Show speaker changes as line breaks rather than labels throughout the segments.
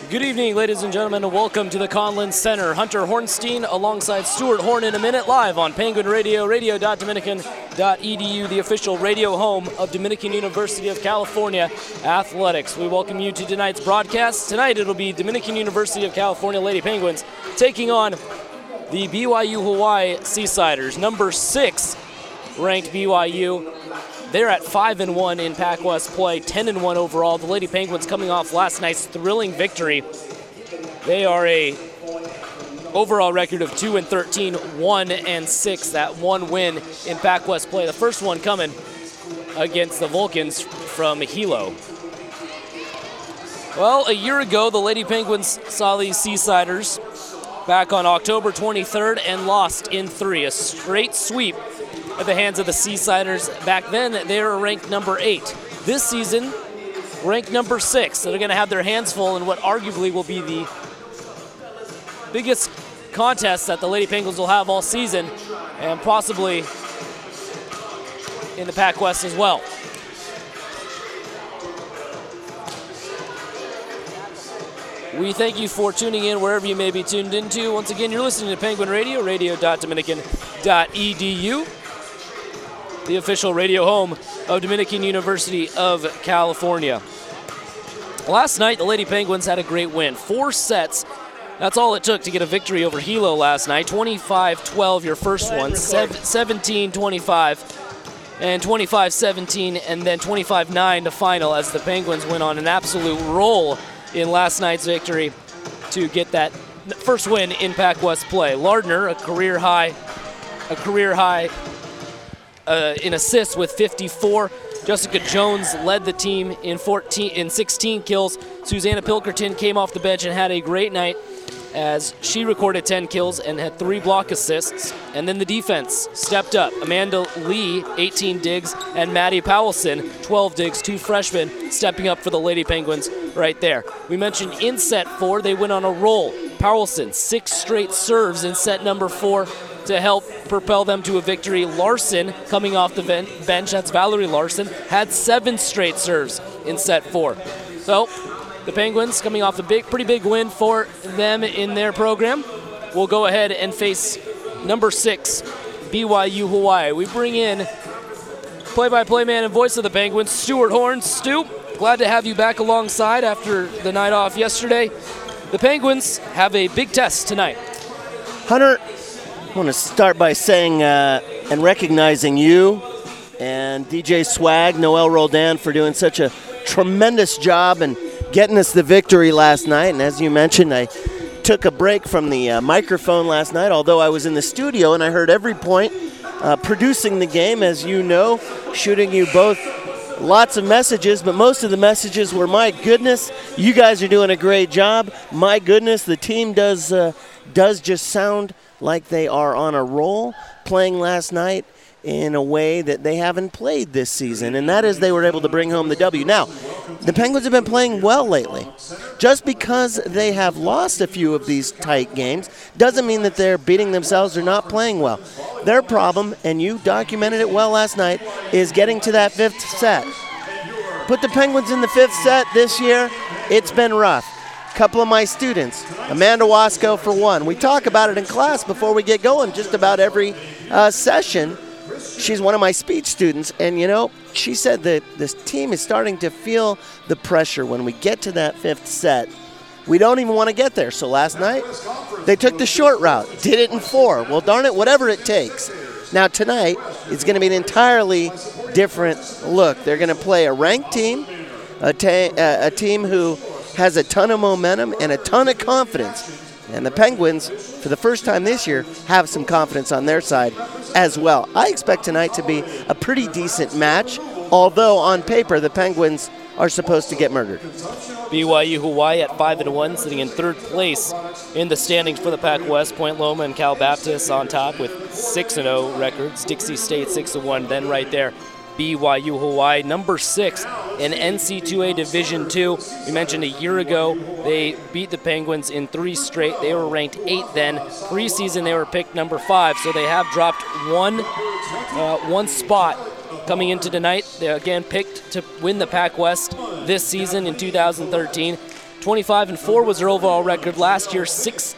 Good evening, ladies and gentlemen, and welcome to the Conlin Center. Hunter Hornstein alongside Stuart Horn in a minute, live on Penguin Radio, radio.dominican.edu, the official radio home of Dominican University of California Athletics. We welcome you to tonight's broadcast. Tonight it'll be Dominican University of California Lady Penguins taking on the BYU Hawaii Seasiders. Number 6 ranked BYU. They're at 5-1 in Pac West play, 10-1 overall. The Lady Penguins coming off last night's thrilling victory. They are a overall record of 2-13, 1-6. That one win in Pac West play. The first one coming against the Vulcans from Hilo. Well, a year ago, the Lady Penguins saw these Seasiders back on October 23rd and lost in 3. A straight sweep at the hands of the Seasiders. Back then, they were ranked number 8. This season, ranked number 6. So they're going to have their hands full in what arguably will be the biggest contest that the Lady Penguins will have all season, and possibly in the Pac West as well. We thank you for tuning in wherever you may be tuned into. Once again, you're listening to Penguin Radio, radio.dominican.edu. the official radio home of Dominican University of California. Last night, the Lady Penguins had a great win. 4 sets. That's all it took to get a victory over Hilo last night. 25-12 your first one, 17-25, and 25-17, and then 25-9 to final as the Penguins went on an absolute roll in last night's victory to get that first win in Pac West play. Lardner, a career high in assists with 54. Jessica Jones led the team in 16 kills. Susanna Pilkerton came off the bench and had a great night as she recorded 10 kills and had 3 block assists. And then the defense stepped up. Amanda Lee, 18 digs, and Maddie Powelson, 12 digs, 2 freshmen, stepping up for the Lady Penguins right there. We mentioned in set 4, they went on a roll. Powelson, 6 straight serves in set number 4 to help propel them to a victory. Larson, coming off the bench, that's Valerie Larson, had 7 straight serves in set 4. So the Penguins, coming off a pretty big win for them in their program, will go ahead and face number 6, BYU Hawaii. We bring in play-by-play man and voice of the Penguins, Stuart Horn. Stu, glad to have you back alongside after the night off yesterday. The Penguins have a big test tonight.
Hunter, I want to start by saying and recognizing you and DJ Swag, Noel Roldan, for doing such a tremendous job and getting us the victory last night. And as you mentioned, I took a break from the microphone last night, although I was in the studio and I heard every point, producing the game, as you know, shooting you both lots of messages, but most of the messages were, my goodness, you guys are doing a great job. My goodness, the team does just sound like they are on a roll, playing last night in a way that they haven't played this season, and that is they were able to bring home the W. Now, the Penguins have been playing well lately. Just because they have lost a few of these tight games doesn't mean that they're beating themselves or not playing well. Their problem, and you documented it well last night, is getting to that 5th set. Put the Penguins in the 5th set this year, it's been rough. Couple of my students, Amanda Wasco for one. We talk about it in class before we get going, just about every session. She's one of my speech students, and she said that this team is starting to feel the pressure when we get to that 5th set. We don't even want to get there. So last night, they took the short route, did it in 4. Well, darn it, whatever it takes. Now tonight, it's going to be an entirely different look. They're going to play a ranked team, a team who has a ton of momentum and a ton of confidence. And the Penguins, for the first time this year, have some confidence on their side as well. I expect tonight to be a pretty decent match, although on paper the Penguins are supposed to get murdered.
BYU Hawaii at 5-1, sitting in 3rd place in the standings for the Pac West. Point Loma and Cal Baptist on top with 6-0 records. Dixie State 6-1. Then right there, BYU Hawaii, number 6 in NC2A Division II. We mentioned a year ago they beat the Penguins in 3 straight. They were ranked 8th then. Preseason they were picked number 5, so they have dropped one spot coming into tonight. They again picked to win the Pac West this season in 2013. 25-4 was their overall record. Last year,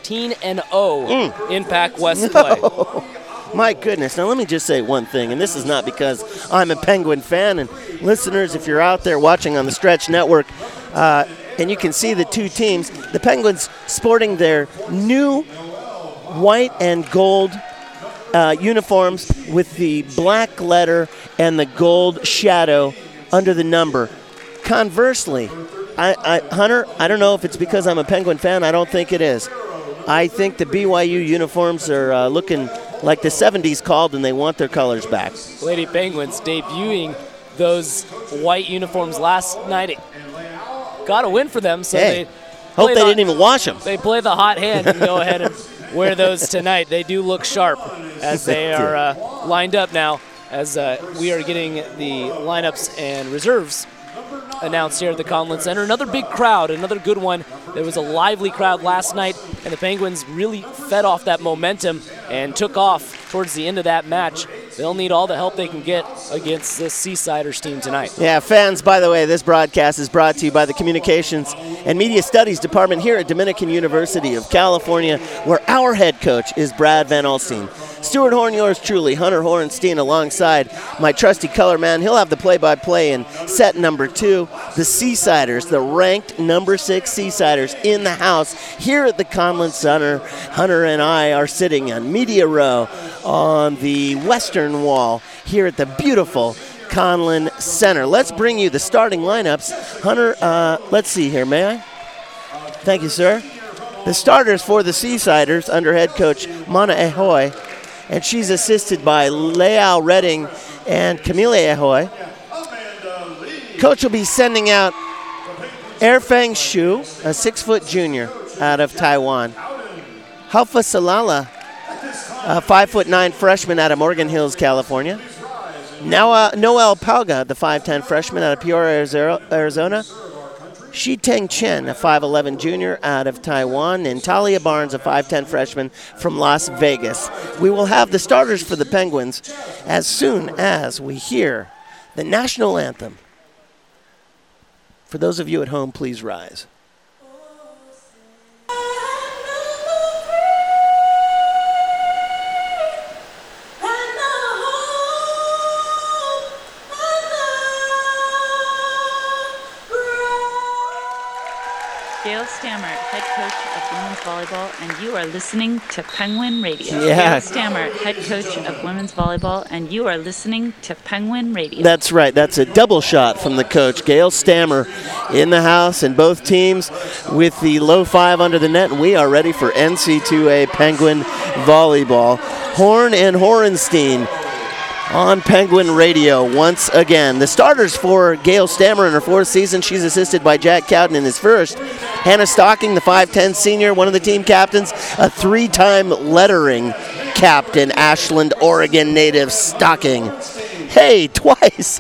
16-0 in Pac West play.
My goodness. Now, let me just say one thing, and this is not because I'm a Penguin fan. And listeners, if you're out there watching on the Stretch Network, and you can see the two teams, the Penguins sporting their new white and gold uniforms with the black letter and the gold shadow under the number. Conversely, Hunter, I don't know if it's because I'm a Penguin fan. I don't think it is. I think the BYU uniforms are looking like the 70s called, and they want their colors back.
Lady Penguins debuting those white uniforms last night. Got a win for them, so
hey, hope they didn't even wash them.
They play the hot hand and go ahead and wear those tonight. They do look sharp as they are lined up now, as we are getting the lineups and reserves announced here at the Conlin Center. Another big crowd, another good one. There was a lively crowd last night, and the Penguins really fed off that momentum and took off towards the end of that match. They'll need all the help they can get against this Seasiders team tonight.
Yeah, fans, by the way, this broadcast is brought to you by the Communications and Media Studies Department here at Dominican University of California, where our head coach is Brad Van Alstyne. Stuart Horn, yours truly, Hunter Horenstein, alongside my trusty color man. He'll have the play-by-play in set number 2. The Seasiders, the ranked number 6 Seasiders in the house here at the Conlin Center. Hunter and I are sitting on Media Row on the western wall here at the beautiful Conlin Center. Let's bring you the starting lineups. Hunter, let's see here, may I? Thank you, sir. The starters for the Seasiders under head coach Mana Ahoy, and she's assisted by Leal Redding and Camille Ahoy. Coach will be sending out Airfang Shu, a 6-foot junior out of Taiwan. Haufa Salala, a 5'9" freshman out of Morgan Hills, California. Noel Pauga, the 5'10" freshman out of Peoria, Arizona. Shi-Teng Chen, a 5'11" junior out of Taiwan, and Talia Barnes, a 5'10" freshman from Las Vegas. We will have the starters for the Penguins as soon as we hear the national anthem. For those of you at home, please rise.
Gail Stammer, head coach of women's volleyball, and you are listening to Penguin Radio.
Yeah.
Gail Stammer, head coach of women's volleyball, and you are listening to Penguin Radio.
That's right. That's a double shot from the coach. Gail Stammer in the house, and both teams with the low 5 under the net, and we are ready for NC2A Penguin volleyball. Horn and Horenstein on Penguin Radio once again. The starters for Gail Stammer in her 4th season. She's assisted by Jack Cowden in his 1st. Hannah Stocking, the 5'10" senior, one of the team captains, a 3-time lettering captain, Ashland, Oregon native Stocking. Hey, twice.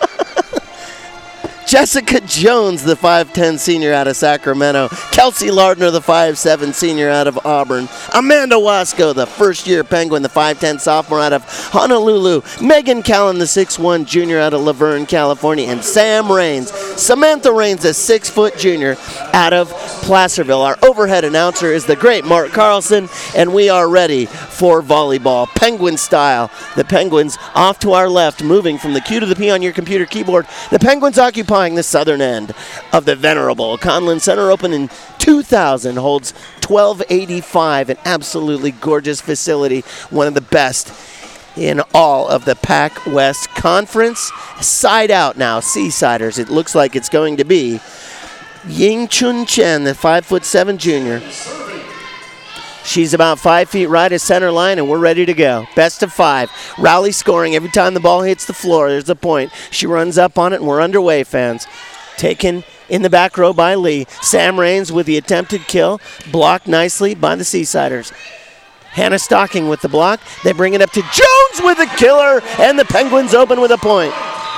Jessica Jones, the 5'10" senior out of Sacramento. Kelsey Lardner, the 5'7" senior out of Auburn. Amanda Wasco, the first-year Penguin, the 5'10" sophomore out of Honolulu. Megan Callan, the 6'1" junior out of Laverne, California. And Samantha Raines, a 6-foot junior out of Placerville. Our overhead announcer is the great Mark Carlson, and we are ready for volleyball, Penguin style. The Penguins off to our left, moving from the Q to the P on your computer keyboard. The Penguins occupying the southern end of the venerable Conlin Center, opened in 2000, holds 1285, an absolutely gorgeous facility, one of the best in all of the Pac West Conference. Side out now, Seasiders. It looks like it's going to be Ying Chun Chen, the 5'7" junior. She's about 5 feet right at center line, and we're ready to go. Best of 5. Rally scoring every time the ball hits the floor. There's the point. She runs up on it, and we're underway, fans. Taken in the back row by Lee. Sam Raines with the attempted kill. Blocked nicely by the Seasiders. Hannah Stocking with the block. They bring it up to Jones with a killer, and the Penguins open with a point.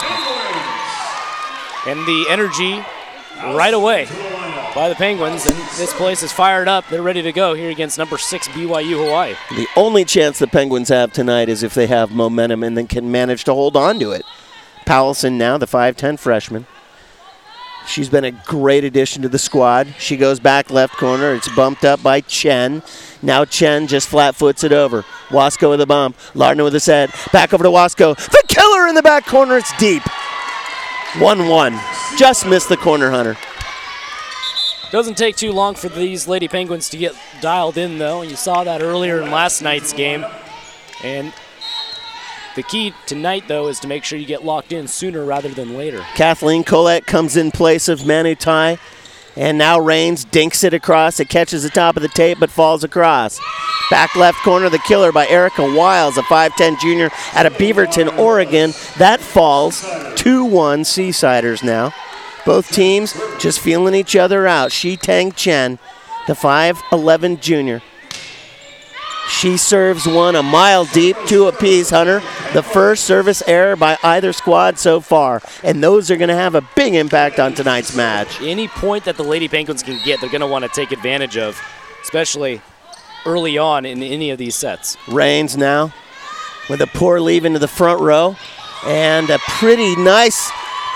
And the energy right away by the Penguins, and this place is fired up. They're ready to go here against number 6 BYU Hawaii.
The only chance the Penguins have tonight is if they have momentum and then can manage to hold on to it. Powelson now, the 5'10" freshman. She's been a great addition to the squad. She goes back left corner. It's bumped up by Chen. Now Chen just flat foots it over. Wasco with a bump. Lardner with a set. Back over to Wasco. The killer in the back corner. It's deep. 1-1. Just missed the corner, Hunter.
Doesn't take too long for these Lady Penguins to get dialed in, though. You saw that earlier in last night's game. And the key tonight, though, is to make sure you get locked in sooner rather than later.
Kathleen Collette comes in place of Manu Tai. And now Rains dinks it across. It catches the top of the tape but falls across. Back left corner, the killer by Erica Wiles, a 5'10 junior out of Beaverton, Oregon. That falls 2-1 Seasiders now. Both teams just feeling each other out. Shi Tang Chen, the 5'11 junior. She serves one a mile deep, 2 apiece, Hunter. The first service error by either squad so far. And those are going to have a big impact on tonight's match.
Any point that the Lady Penguins can get, they're going to want to take advantage of, especially early on in any of these sets.
Rains now with a poor leave into the front row. And a pretty nice...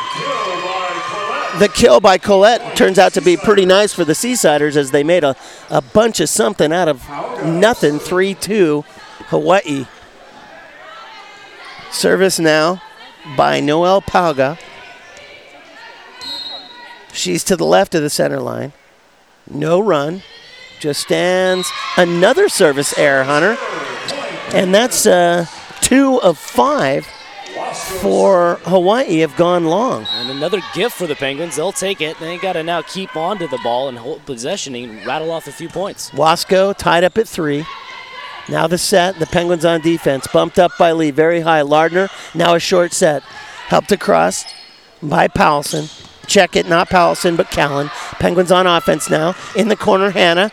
The kill by Collette turns out to be pretty nice for the Seasiders as they made a bunch of something out of nothing. 3-2 Hawaii. Service now by Noelle Pauga. She's to the left of the center line. No run. Just stands. Another service error, Hunter. And that's 2 of 5 for Hawaii have gone long.
And another gift for the Penguins. They'll take it. They got to now keep on to the ball and hold possession and rattle off a few points.
Wasco tied up at 3. Now the set. The Penguins on defense. Bumped up by Lee. Very high. Lardner. Now a short set. Helped across by Powelson. Check it. Not Powelson, but Callan. Penguins on offense now. In the corner, Hannah.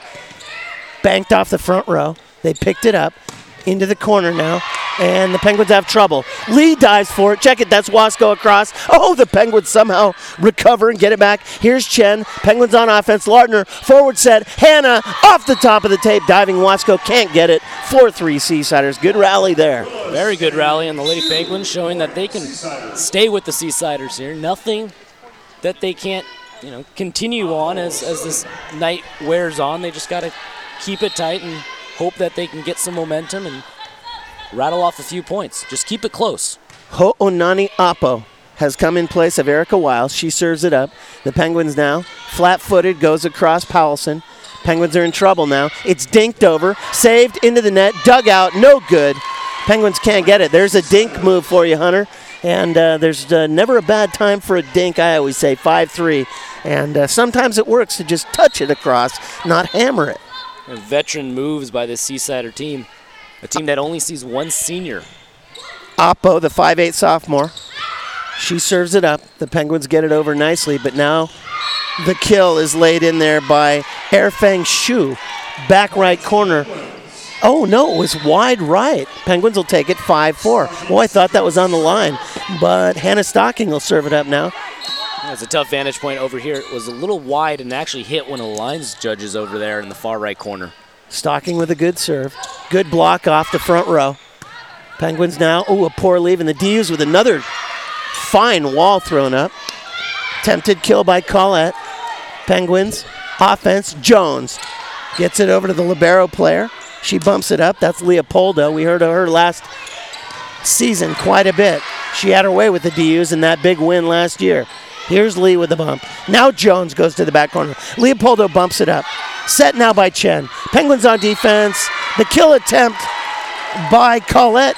Banked off the front row. They picked it up. Into the corner now. And the Penguins have trouble. Lee dives for it. Check it. That's Wasco across. Oh, the Penguins somehow recover and get it back. Here's Chen. Penguins on offense. Lardner. Forward set. Hannah off the top of the tape. Diving Wasco. Can't get it. 4-3 Seasiders. Good rally there.
Very good rally on the Lady Penguins, showing that they can stay with the Seasiders here. Nothing that they can't, continue on as this night wears on. They just got to keep it tight and hope that they can get some momentum and rattle off a few points. Just keep it close.
Ho'onani Apo has come in place of Erica Wiles. She serves it up. The Penguins now, flat-footed, goes across Powelson. Penguins are in trouble now. It's dinked over, saved into the net, dug out, no good. Penguins can't get it. There's a dink move for you, Hunter. And there's never a bad time for a dink, I always say, 5-3. And sometimes it works to just touch it across, not hammer it.
And veteran moves by this Seasider team, a team that only sees one senior.
Apo, the 5'8 sophomore. She serves it up. The Penguins get it over nicely, but now the kill is laid in there by Erfang Shu, back right corner. Oh, no, it was wide right. Penguins will take it 5-4. Well, I thought that was on the line, but Hannah Stocking will serve it up now.
That's a tough vantage point over here. It was a little wide and actually hit one of the lines judges over there in the far right corner.
Stocking with a good serve. Good block off the front row. Penguins now, a poor leave, and the D's with another fine wall thrown up. Tempted kill by Collette. Penguins, offense, Jones gets it over to the libero player. She bumps it up. That's Leopoldo. We heard of her last season quite a bit. She had her way with the DUs in that big win last year. Here's Lee with the bump. Now Jones goes to the back corner. Leopoldo bumps it up. Set now by Chen. Penguins on defense. The kill attempt by Collette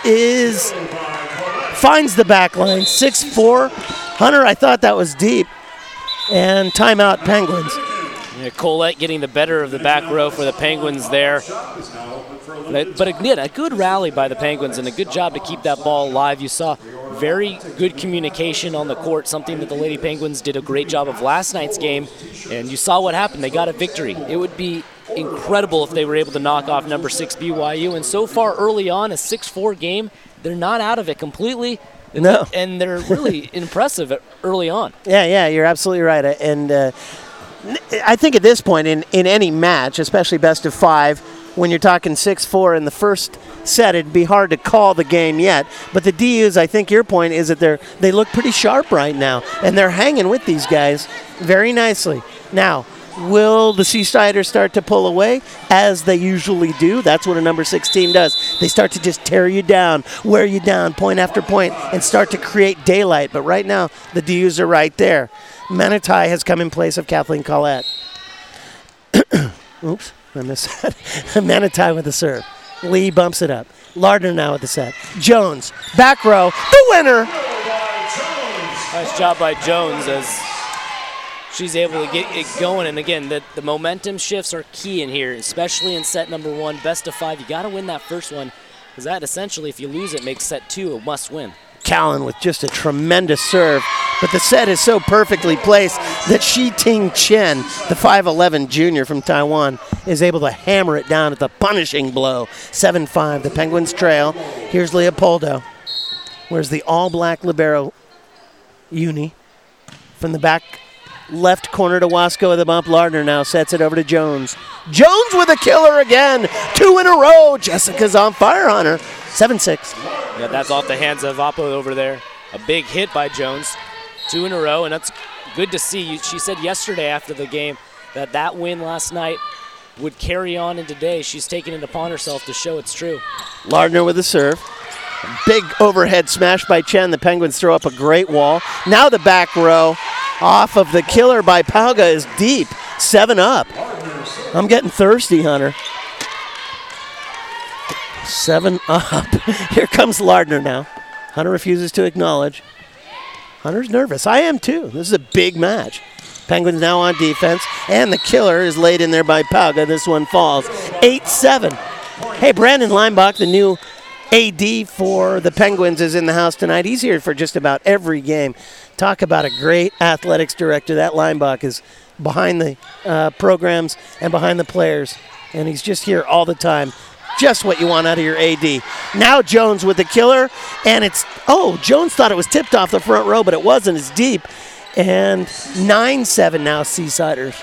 finds the back line. 6-4. Hunter, I thought that was deep. And timeout Penguins.
Yeah, Collette getting the better of the back row for the Penguins there. But again, a good rally by the Penguins and a good job to keep that ball alive. You saw very good communication on the court, something that the Lady Penguins did a great job of last night's game. And you saw what happened. They got a victory. It would be incredible if they were able to knock off number 6 BYU. And so far early on, a 6-4 game, they're not out of it completely.
No.
And they're really impressive early on.
Yeah, you're absolutely right. And I think at this point in any match, especially best of 5, when you're talking 6-4 in the first set, it'd be hard to call the game yet. But the DUs, I think your point is that they look pretty sharp right now, and they're hanging with these guys very nicely. Now, will the Seasiders start to pull away, as they usually do? That's what a number 6 team does. They start to just tear you down, wear you down, point after point, and start to create daylight. But right now, the DUs are right there. Manitai has come in place of Kathleen Collette. Oops, I missed that. Manitai with the serve. Lee bumps it up. Lardner now with the set. Jones, back row, the winner.
Nice job by Jones as she's able to get it going. And again, the momentum shifts are key in here, especially in set number 1. Best of 5. You got to win that first one, because that essentially, if you lose it, makes set 2 a must win.
Callan with just a tremendous serve, but the set is so perfectly placed that Shi Ting Chen, the 5'11 junior from Taiwan, is able to hammer it down at the punishing blow. 7-5, the Penguins trail. Here's Leopoldo. Where's the all-black libero uni? From the back left corner to Wasco with a bump. Lardner now sets it over to Jones. Jones with a killer again. 2 in a row. Jessica's on fire on her. 7-6.
Yeah, that's off the hands of Apo over there. A big hit by Jones. 2 in a row, and that's good to see. She said yesterday after the game that win last night would carry on in today. She's taken it upon herself to show it's true.
Lardner with the serve. Big overhead smash by Chen. The Penguins throw up a great wall. Now the back row off of the killer by Pauga is deep. 7 up. I'm getting thirsty, Hunter. 7 up. Here comes Lardner now. Hunter refuses to acknowledge. Hunter's nervous. I am too. This is a big match. Penguins now on defense, and the killer is laid in there by Pauga. This one falls. 8-7. Hey, Brandon Leinbach, the new AD for the Penguins, is in the house tonight. He's here for just about every game. Talk about a great athletics director. That Leinbach is behind the programs and behind the players, and he's just here all the time. Just what you want out of your AD. Now Jones with the killer, and Jones thought it was tipped off the front row, but it wasn't. It's deep. And 9-7 now, Seasiders.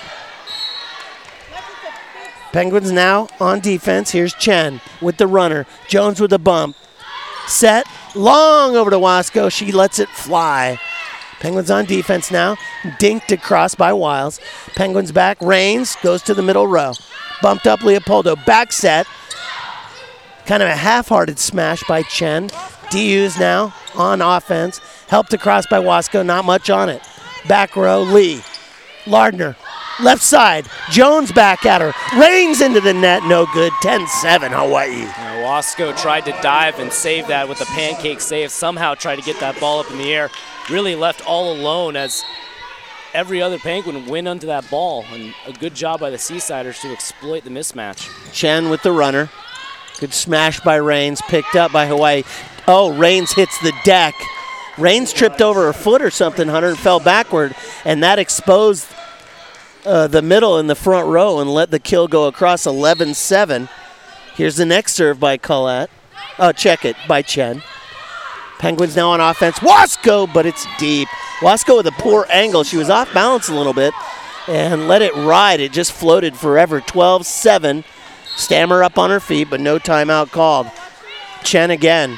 Penguins now on defense. Here's Chen with the runner. Jones with the bump. Set, long over to Wasco. She lets it fly. Penguins on defense now. Dinked across by Wiles. Penguins back. Rains goes to the middle row. Bumped up Leopoldo. Back set. Kind of a half-hearted smash by Chen. DU's now on offense. Helped across by Wasco. Not much on it. Back row, Lee. Lardner. Left side. Jones back at her. Rains into the net. No good. 10-7 Hawaii.
Wasco tried to dive and save that with a pancake save. Somehow tried to get that ball up in the air. Really left all alone as every other Penguin went onto that ball. And a good job by the Seasiders to exploit the mismatch.
Chen with the runner. Good smash by Rains. Picked up by Hawaii. Oh, Rains hits the deck. Rains tripped over her foot or something, Hunter, and fell backward. And that exposed the middle and the front row and let the kill go across. 11-7. Here's the next serve by Collette. Oh, check it, by Chen. Penguins now on offense. Wasco, but it's deep. Wasco with a poor angle. She was off balance a little bit and let it ride. It just floated forever. 12-7. Stammer up on her feet, but no timeout called. Chen again.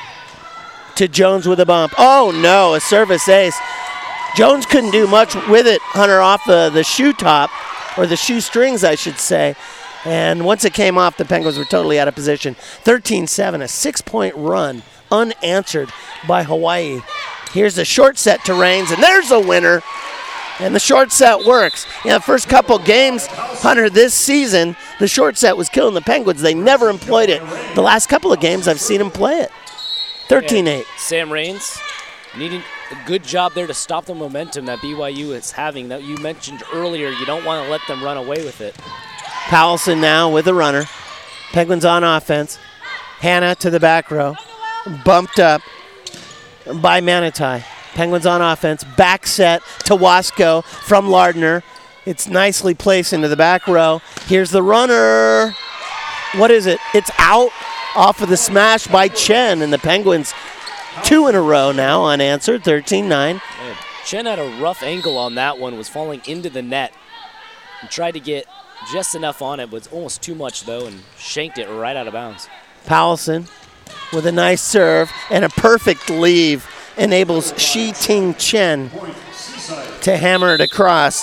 To Jones with a bump. Oh, no, a service ace. Jones couldn't do much with it, Hunter, off the shoe top, or the shoestrings, I should say. And once it came off, the Penguins were totally out of position. 13-7, a 6-point run, unanswered by Hawaii. Here's a short set to Rains, and there's a winner. And the short set works. The first couple games, Hunter, this season, the short set was killing the Penguins. They never employed it. The last couple of games, I've seen them play it. 13-8.
Sam Rains needing a good job there to stop the momentum that BYU is having that you mentioned earlier. You don't want to let them run away with it.
Powelson now with a runner. Penguins on offense. Hannah to the back row. Bumped up by Manitai. Penguins on offense. Back set to Wasco from Lardner. It's nicely placed into the back row. Here's the runner. What is it? It's out off of the smash by Chen, and the Penguins 2 in a row now unanswered. 13-9.
Chen had a rough angle on that one, was falling into the net and tried to get just enough on it, was almost too much though, and shanked it right out of bounds.
Powelson with a nice serve and a perfect leave enables Shi Ting Chen to hammer it across.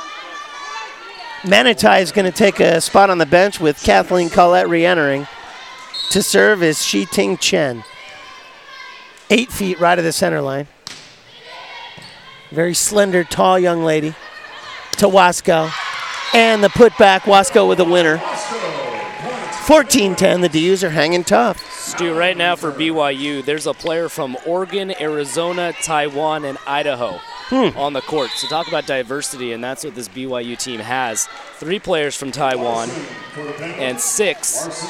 Manitai is going to take a spot on the bench with Kathleen Collette re-entering. To serve is Shi Ting Chen. 8 feet right of the center line. Very slender, tall young lady. To Wasco. And the putback, Wasco with the winner. 14-10, the D's are hanging tough.
Stu, right now for BYU, there's a player from Oregon, Arizona, Taiwan, and Idaho on the court. So talk about diversity, and that's what this BYU team has. 3 players from Taiwan and 6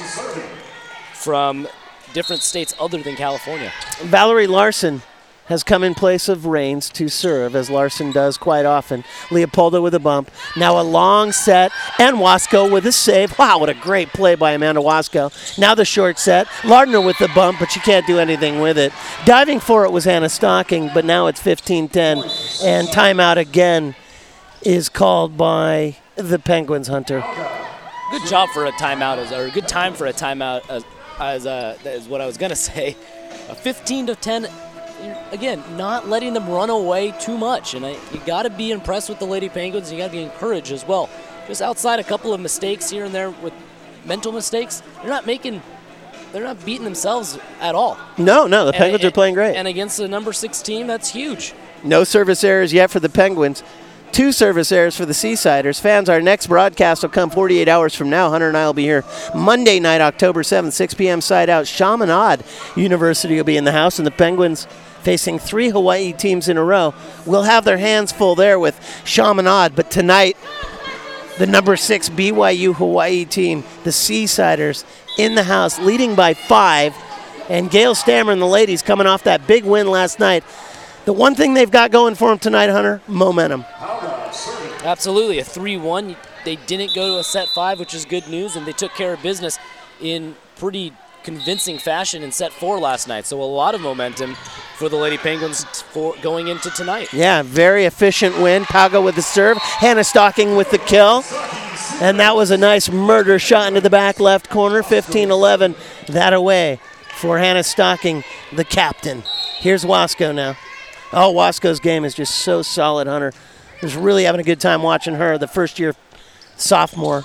from different states other than California.
Valerie Larson has come in place of Raines to serve, as Larson does quite often. Leopoldo with a bump. Now a long set, and Wasco with a save. Wow, what a great play by Amanda Wasco. Now the short set. Lardner with the bump, but she can't do anything with it. Diving for it was Hannah Stocking, but now it's 15-10, and timeout again is called by the Penguins, Hunter.
Good job for a timeout, or a good time for a timeout, is what I was going to say. 15-10. Again, not letting them run away too much. And you got to be impressed with the Lady Penguins. You got to be encouraged as well. Just outside a couple of mistakes here and there with mental mistakes, they're not beating themselves at all.
No, the Penguins are playing great.
And against the number 6 team, that's huge.
No service errors yet for the Penguins. 2 service errors for the Seasiders. Fans, our next broadcast will come 48 hours from now. Hunter and I will be here Monday night, October 7th, 6 p.m. side out. Chaminade University will be in the house, and the Penguins facing 3 Hawaii teams in a row. Will have their hands full there with Chaminade, but tonight, the number 6 BYU Hawaii team, the Seasiders, in the house, leading by 5, and Gail Stammer and the ladies coming off that big win last night. The one thing they've got going for them tonight, Hunter, momentum.
Absolutely, a 3-1. They didn't go to a set 5, which is good news, and they took care of business in pretty convincing fashion in set 4 last night. So a lot of momentum for the Lady Penguins for going into tonight. Yeah,
very efficient win. Pauga with the serve. Hannah Stocking with the kill. And that was a nice murder shot into the back left corner. 15-11, that away for Hannah Stocking, the captain. Here's Wasco now. Oh, Wasco's game is just so solid, Hunter. I was really having a good time watching her, the first-year sophomore.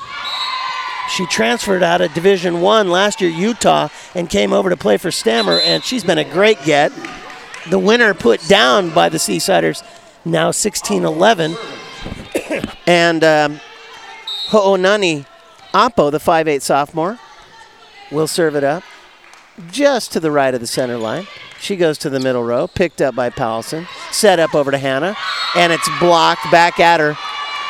She transferred out of Division I last year, Utah, and came over to play for Stammer, and she's been a great get. The winner put down by the Seasiders, now 16-11. And Ho'onani Apo, the 5'8 sophomore, will serve it up just to the right of the center line. She goes to the middle row, picked up by Powelson, set up over to Hannah, and it's blocked back at her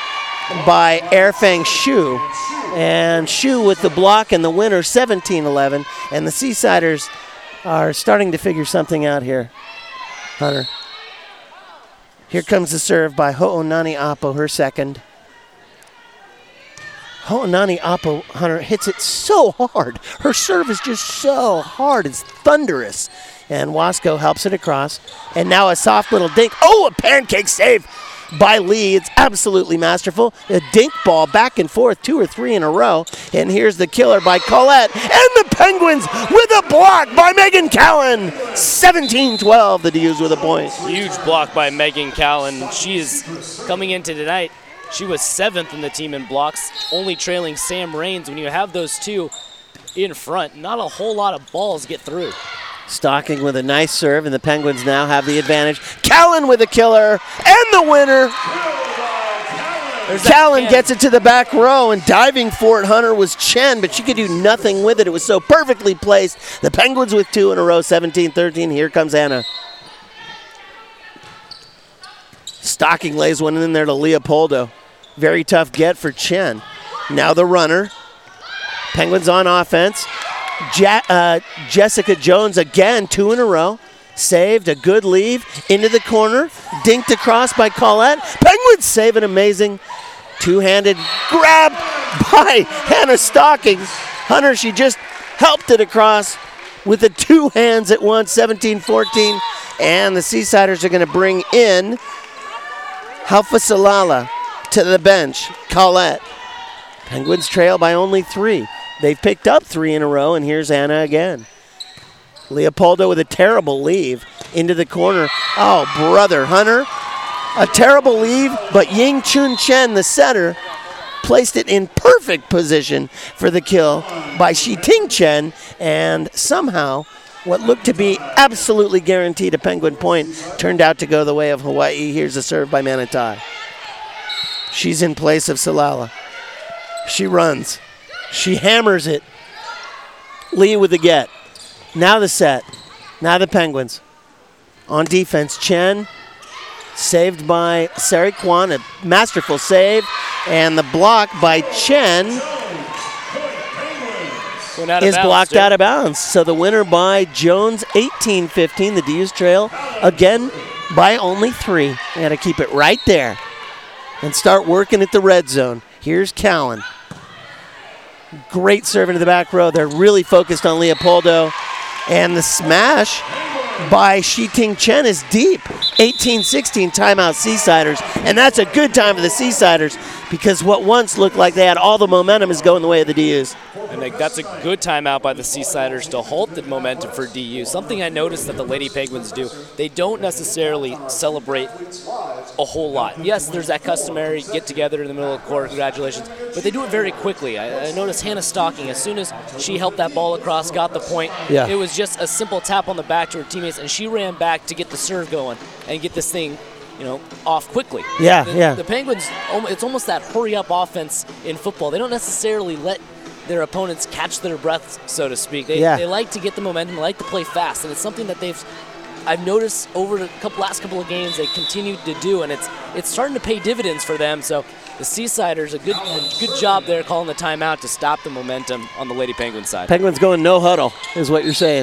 by Airfang Shu. And Shu with the block and the winner, 17-11. And the Seasiders are starting to figure something out here, Hunter. Here comes the serve by Ho'onani Apo, her second. Ho'onani Apo, Hunter, hits it so hard. Her serve is just so hard. It's thunderous. And Wasco helps it across. And now a soft little dink. Oh, a pancake save by Lee. It's absolutely masterful. A dink ball back and forth, 2 or 3 in a row. And here's the killer by Collette. And the Penguins with a block by Megan Callan. 17-12, the D's with a point.
Huge block by Megan Callan. She is coming into tonight. She was 7th in the team in blocks, only trailing Sam Raines. When you have those two in front, not a whole lot of balls get through.
Stocking with a nice serve, and the Penguins now have the advantage. Callan with a killer, and the winner. Callan gets it to the back row, and diving for it, Hunter, was Chen, but she could do nothing with it. It was so perfectly placed. The Penguins with 2 in a row, 17-13. Here comes Anna. Stocking lays one in there to Leopoldo. Very tough get for Chen. Now the runner. Penguins on offense. Jessica Jones again, 2 in a row. Saved, a good leave, into the corner. Dinked across by Collette. Penguins save an amazing two-handed grab by Hannah Stocking. Hunter, she just helped it across with the 2 hands at once, 17-14. And the Seasiders are going to bring in Halfa Salala to the bench. Collette. Penguins trail by only 3. They've picked up 3 in a row, and here's Anna again. Leopoldo with a terrible leave into the corner. Oh, brother, Hunter. A terrible leave, but Ying Chun Chen, the setter, placed it in perfect position for the kill by Shi Ting Chen, and somehow what looked to be absolutely guaranteed a Penguin point turned out to go the way of Hawaii. Here's a serve by Manitai. She's in place of Salala. She runs. She hammers it. Lee with the get. Now the set. Now the Penguins. On defense, Chen saved by Sari Kwan, a masterful save, and the block by Chen is blocked out of bounds. So the winner by Jones, 18-15. The D's trail again by only 3. They got to keep it right there and start working at the red zone. Here's Cowan. Great serve into the back row. They're really focused on Leopoldo. And the smash by Shi Ting Chen is deep. 18-16 timeout Seasiders. And that's a good time for the Seasiders because what once looked like they had all the momentum is going the way of the DUs.
And that's a good timeout by the Seasiders to halt the momentum for DU. Something I noticed that the Lady Penguins do, they don't necessarily celebrate a whole lot. Yes, there's that customary get-together in the middle of the court, congratulations, but they do it very quickly. I noticed Hannah Stocking, as soon as she helped that ball across, got the point, it was just a simple tap on the back to her teammates, and she ran back to get the serve going and get this thing off quickly. The Penguins, it's almost that hurry-up offense in football. They don't necessarily let their opponents catch their breath, so to speak. They like to get the momentum, they like to play fast, and it's something that I've noticed over the last couple of games they continued to do, and it's starting to pay dividends for them. So the Seasiders, a good job there calling the timeout to stop the momentum on the Lady Penguin side.
Penguins going no huddle is what you're saying.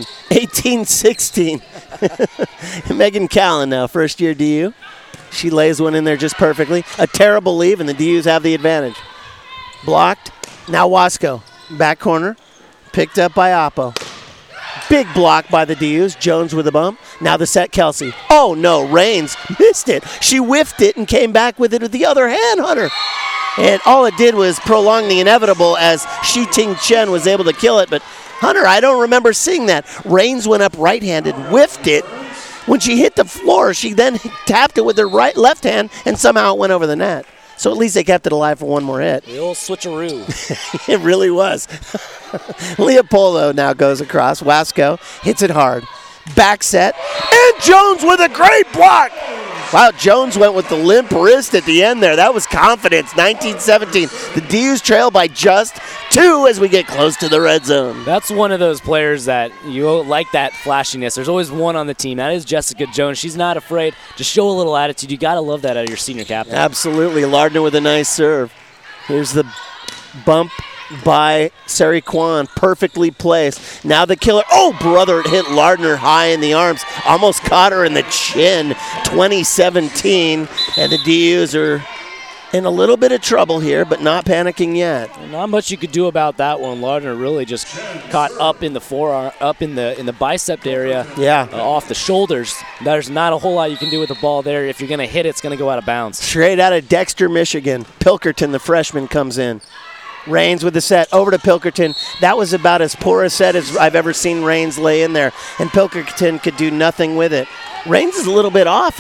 18-16. Megan Callan now, first-year DU. She lays one in there just perfectly. A terrible leave, and the DUs have the advantage. Blocked. Now Wasco. Back corner. Picked up by Oppo. Big block by the DUs. Jones with a bump. Now the set, Kelsey. Oh, no. Rains missed it. She whiffed it and came back with it with the other hand, Hunter. And all it did was prolong the inevitable as Shi Ting Chen was able to kill it. But, Hunter, I don't remember seeing that. Rains went up right-handed, whiffed it. When she hit the floor, she then tapped it with her left hand, and somehow it went over the net. So at least they kept it alive for one more hit.
The old switcheroo.
It really was. Leopoldo now goes across. Wasco hits it hard. Back set. And Jones with a great block. Wow, Jones went with the limp wrist at the end there. That was confidence. 19-17. The DUs trail by just 2 as we get close to the red zone.
That's one of those players that you like, that flashiness. There's always one on the team. That is Jessica Jones. She's not afraid to show a little attitude. You got to love that out of your senior captain.
Absolutely. Lardner with a nice serve. Here's the bump by Sari Kwan, perfectly placed. Now the killer. Oh, brother, it hit Lardner high in the arms. Almost caught her in the chin. 20-17. And the DUs are in a little bit of trouble here, but not panicking yet.
Not much you could do about that one. Lardner really just caught up in the forearm, up in the bicep area. Off the shoulders. There's not a whole lot you can do with the ball there. If you're going to hit it, it's going to go out of bounds.
Straight out of Dexter, Michigan. Pilkerton, the freshman, comes in. Rains with the set over to Pilkerton. That was about as poor a set as I've ever seen Rains lay in there, and Pilkerton could do nothing with it. Rains is a little bit off.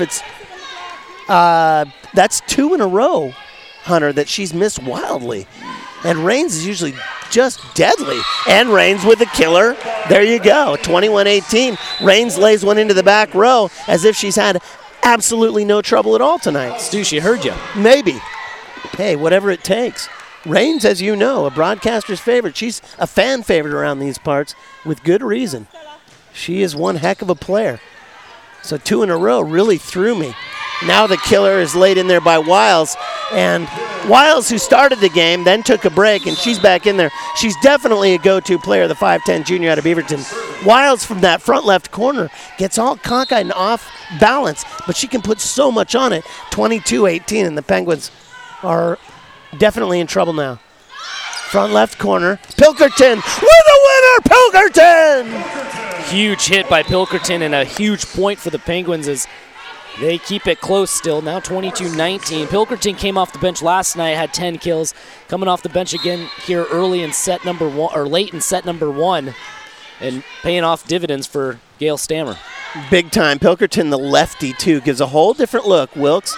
That's 2 in a row, Hunter, that she's missed wildly. And Rains is usually just deadly. And Rains with the killer. There you go, 21-18. Rains lays one into the back row as if she's had absolutely no trouble at all tonight.
Stu, she heard you.
Maybe. Hey, whatever it takes. Rains, as you know, a broadcaster's favorite. She's a fan favorite around these parts with good reason. She is one heck of a player. So 2 in a row really threw me. Now the killer is laid in there by Wiles. And Wiles, who started the game, then took a break, and she's back in there. She's definitely a go-to player, the 5'10 junior out of Beaverton. Wiles from that front left corner gets all cockeyed and off balance, but she can put so much on it. 22-18, and the Penguins are definitely in trouble now. Front left corner, Pilkerton with the winner, Pilkerton!
Huge hit by Pilkerton and a huge point for the Penguins as They keep it close still, now 22-19. Pilkerton came off the bench last night, had 10 kills. Coming off the bench again here early in set number one, or late in set number one, and paying off dividends for Gail Stammer.
Big time. Pilkerton, the lefty, too, gives a whole different look. Wills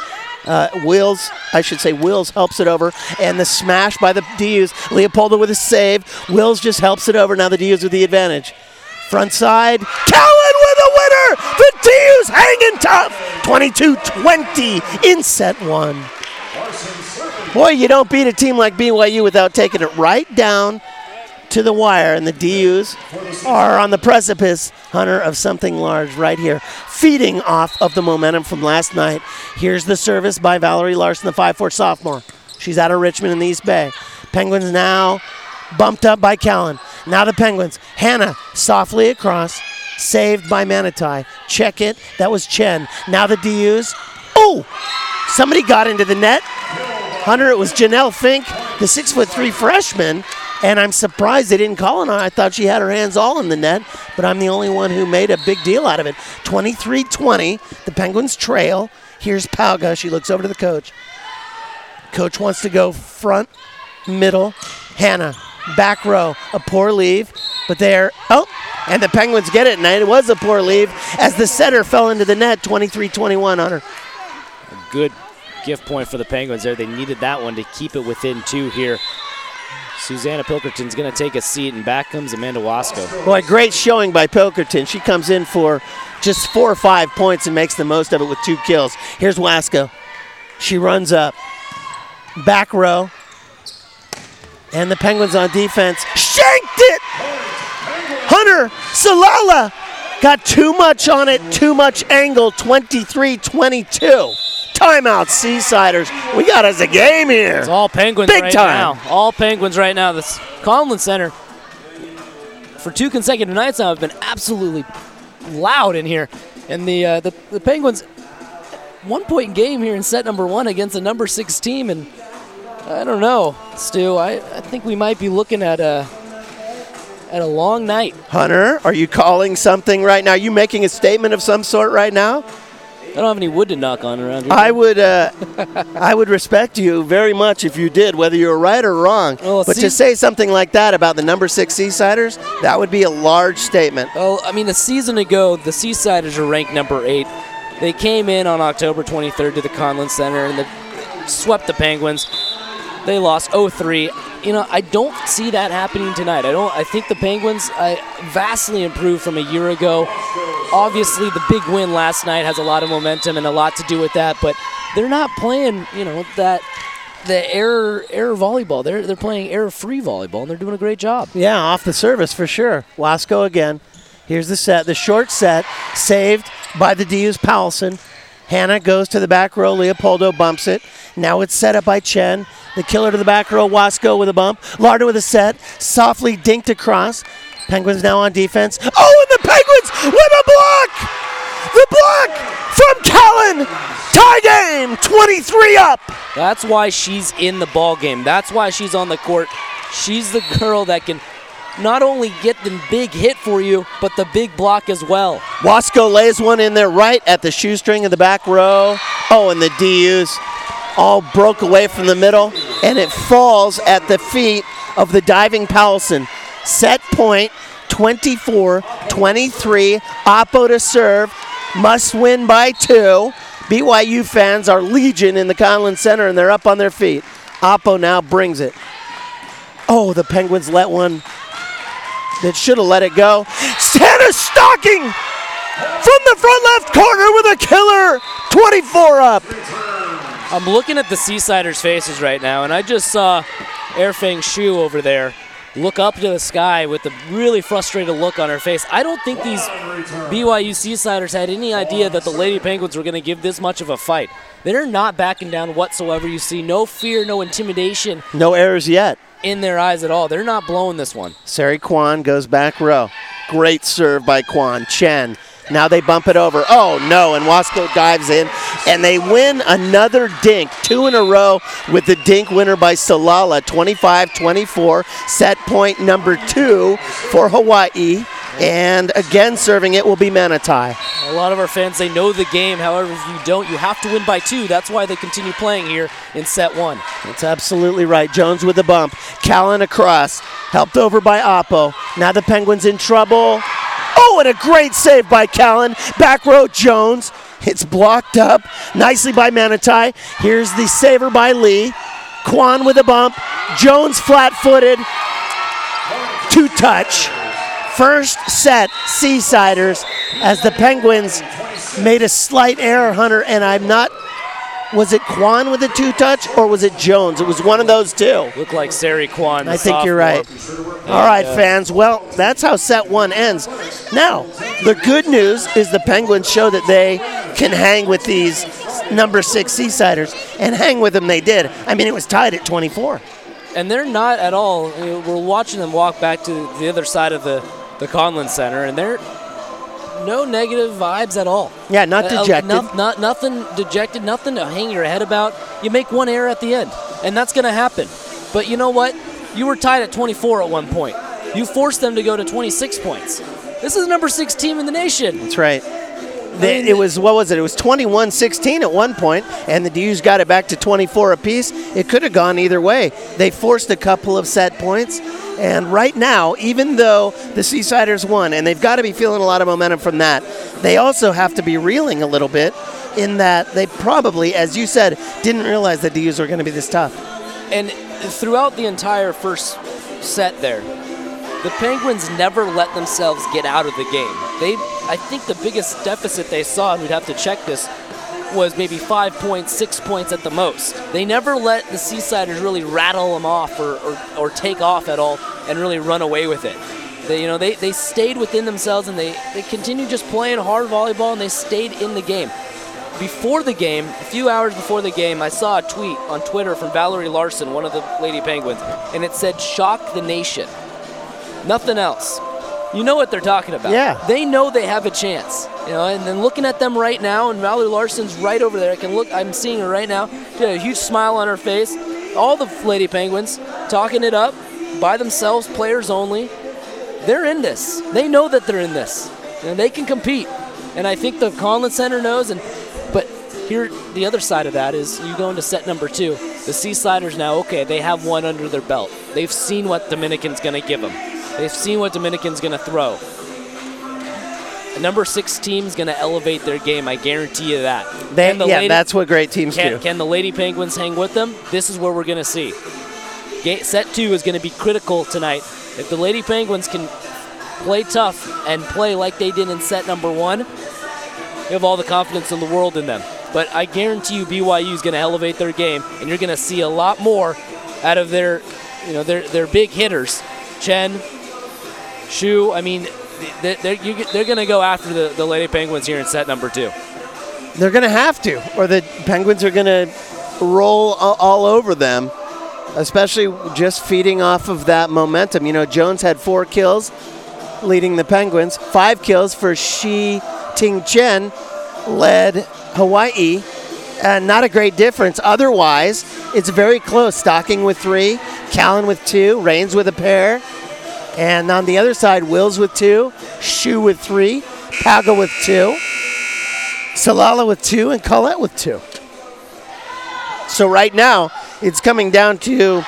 helps it over, and the smash by the DUs. Leopoldo with a save. Wills just helps it over. Now the DUs with the advantage. Front side, Callan with a winner! The DUs hanging tough! 22-20 in set one. Boy, you don't beat a team like BYU without taking it right down to the wire, and the DUs are on the precipice, Hunter, of something large right here, feeding off of the momentum from last night. Here's the service by Valerie Larson, the 5'4" sophomore. She's out of Richmond in the East Bay. Penguins now bumped up by Callan. Now the Penguins. Hannah softly across, saved by Manitai. Check it. That was Chen. Now the DUs. Oh! Somebody got into the net. Hunter, it was Janelle Fink, the 6'3" freshman. And I'm surprised they didn't call on her. I thought she had her hands all in the net, but I'm the only one who made a big deal out of it. 23-20, the Penguins trail. Here's Pauga. She looks over to the coach. Coach wants to go front, middle. Hannah, back row. A poor leave, but there. Oh, and the Penguins get it, and it was a poor leave as the setter fell into the net. 23-21, Hunter.
A good gift point for the Penguins there. They needed that one to keep it within two here. Susanna Pilkerton's going to take a seat, and back comes Amanda Wasco.
Boy, great showing by Pilkerton. She comes in for just 4 or 5 points and makes the most of it with 2 kills. Here's Wasco. She runs up. Back row. And the Penguins on defense. Shanked it! Hunter Salala got too much on it, too much angle. 23-22. Timeout, Seasiders. We got us a game here.
It's all Penguins
Big
right
time.
now. All Penguins right now. The Conlin Center, for 2 consecutive nights now, have been absolutely loud in here. And the Penguins, 1 point game here in set number 1 against a number 6 team. And I don't know, Stu. I think we might be looking at a long night.
Hunter, are you calling something right now? Are you making a statement of some sort right now?
I don't have any wood to knock on around here.
I would respect you very much if you did, whether you're right or wrong.
Well,
but to say something like that about the number 6 Seasiders, that would be a large statement.
Well, I mean, a season ago, the Seasiders are ranked number 8. They came in on October 23rd to the Conlin Center and swept the Penguins. They lost 0-3. You know, I don't see that happening tonight. I think the Penguins vastly improved from a year ago. Obviously, the big win last night has a lot of momentum and a lot to do with that, but they're not playing, the error volleyball. They're playing error-free volleyball, and they're doing a great job.
Yeah, off the service for sure. Wasco again. Here's the set, the short set, saved by the DU's Powelson. Hannah goes to the back row. Leopoldo bumps it. Now it's set up by Chen. The killer to the back row. Wasco with a bump. Larder with a set. Softly dinked across. Penguins now on defense. Oh, and the Penguins with a block! The block from Callan. Tie game. 23 up.
That's why she's in the ball game. That's why she's on the court. She's the girl that can not only get the big hit for you, but the big block as well.
Wasco lays one in there right at the shoestring of the back row. Oh, and the DUs all broke away from the middle, and it falls at the feet of the diving Powelson. Set point, 24-23. Oppo to serve. Must win by 2. BYU fans are legion in the Conlin Center, and they're up on their feet. Oppo now brings it. Oh, the Penguins let one that should have let it go. Hannah Stocking from the front left corner with a killer. 24 up.
I'm looking at the Seasiders' faces right now, and I just saw Airfang Shu over there look up to the sky with a really frustrated look on her face. I don't think these BYU Seasiders had any idea that the Lady Penguins were going to give this much of a fight. They're not backing down whatsoever. You see no fear, no intimidation.
No errors yet
in their eyes at all. They're not blowing this one.
Sari Kwan goes back row. Great serve by Kwan. Chen. Now they bump it over. Oh, no, and Wasco dives in, and they win another dink. 2 in a row with the dink winner by Salala, 25-24. Set point number 2 for Hawaii. And again, serving it will be Manitai.
A lot of our fans, they know the game. However, if you don't, you have to win by 2. That's why they continue playing here in set 1.
That's absolutely right. Jones with the bump. Callan across. Helped over by Oppo. Now the Penguins in trouble. Oh, and a great save by Callan. Back row Jones. It's blocked up nicely by Manitai. Here's the saver by Lee. Kwan with a bump. Jones flat-footed. 2-touch. First set, Seasiders, as the Penguins made a slight error, Hunter, and I'm not, was it Kwan with a 2-touch or was it Jones? It was one of those two.
Looked like Sari Kwan.
I think you're right. All right, fans. Well, that's how set 1 ends. Now, the good news is the Penguins show that they can hang with these number 6 Seasiders, and hang with them they did. I mean, it was tied at 24.
And they're not at all. We're watching them walk back to the other side of the Conlon Center, and they're no negative vibes at all.
Yeah, not dejected.
Nothing dejected, nothing to hang your head about. You make one error at the end, and that's going to happen. But you know what? You were tied at 24 at one point. You forced them to go to 26 points. This is the number 6 team in the nation.
That's right. It was, what was it? It was 21-16 at one point, and the D's got it back to 24 apiece. It could have gone either way. They forced a couple of set points, and right now, even though the Seasiders won, and they've got to be feeling a lot of momentum from that, they also have to be reeling a little bit in that they probably, as you said, didn't realize the D's were going to be this tough.
And throughout the entire first set there, the Penguins never let themselves get out of the game. I think the biggest deficit they saw, and we'd have to check this, was maybe 5 points, 6 points at the most. They never let the Seasiders really rattle them off or take off at all and really run away with it. They stayed within themselves, and they continued just playing hard volleyball, and they stayed in the game. Before the game, a few hours before the game, I saw a tweet on Twitter from Valerie Larson, one of the Lady Penguins, and it said, "Shock the nation." Nothing else. You know what they're talking about.
Yeah.
They know they have a chance. And then looking at them right now, and Valerie Larson's right over there. I'm seeing her right now. She had a huge smile on her face. All the Lady Penguins talking it up by themselves, players only. They're in this. They know that they're in this. And they can compete. And I think the Conlon Center knows. But here, the other side of that is you go into set number 2. The Seasiders now, okay, they have one under their belt. They've seen what Dominican's going to give them. They've seen what Dominican's going to throw. A number 6 team's going to elevate their game. I guarantee you that.
That's what great teams do.
Can the Lady Penguins hang with them? This is what we're going to see. Set 2 is going to be critical tonight. If the Lady Penguins can play tough and play like they did in set number 1, you have all the confidence in the world in them. But I guarantee you BYU is going to elevate their game, and you're going to see a lot more out of their big hitters. Chen, Shu, I mean, they're going to go after the Lady Penguins here in set number 2.
They're going to have to, or the Penguins are going to roll all over them, especially just feeding off of that momentum. Jones had 4 kills leading the Penguins, 5 kills for Shi Ting Chen, led Hawaii. Not a great difference. Otherwise, it's very close. Stocking with 3, Callan with 2, Rains with a pair. And on the other side, Wills with 2, Shu with 3, Paga with 2, Salala with 2, and Colette with 2. So right now, it's coming down to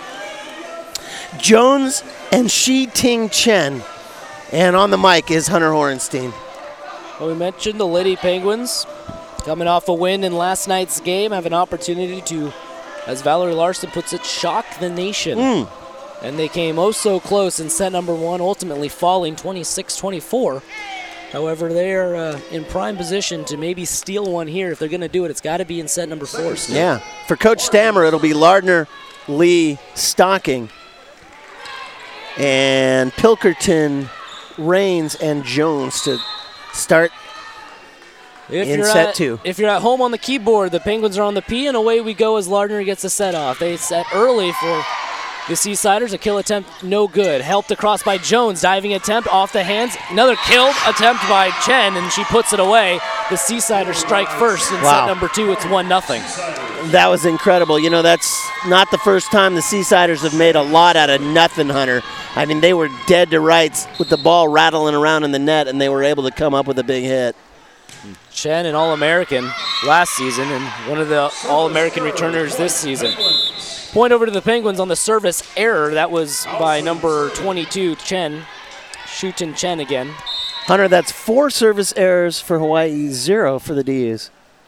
Jones and Shi Ting Chen. And on the mic is Hunter Horenstein.
Well, we mentioned the Lady Penguins coming off a win in last night's game, have an opportunity to, as Valerie Larson puts it, shock the nation. And they came so close in set number 1, ultimately falling 26-24. However, they are in prime position to maybe steal one here. If they're going to do it, it's got to be in set number 4. Steve.
Yeah. For Coach Stammer, it'll be Lardner, Lee, Stocking, and Pilkerton, Rains, and Jones to start in set 2.
If you're at home on the keyboard, the Penguins are on the P, and away we go as Lardner gets the set off. They set early for the Seasiders. A kill attempt, no good. Helped across by Jones. Diving attempt off the hands. Another kill attempt by Chen, and she puts it away. The Seasiders strike first in set number 2. It's 1-0.
That was incredible. You know, that's not the first time the Seasiders have made a lot out of nothing, Hunter. I mean, they were dead to rights with the ball rattling around in the net, and they were able to come up with a big hit.
Chen, an All-American last season, and one of the All-American returners this season. Point over to the Penguins on the service error. That was by number 22, Chen. Shu-Tin Chen again.
Hunter, that's 4 service errors for Hawaii, 0 for the Ds.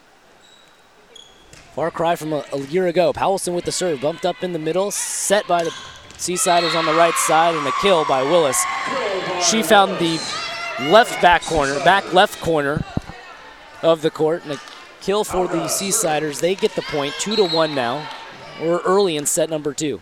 Far cry from a year ago. Powelson with the serve, bumped up in the middle, set by the Seasiders on the right side, and a kill by Willis. She found the back left corner of the court, and a kill for the Seasiders. They get the point, 2-1 now. We're early in set number 2.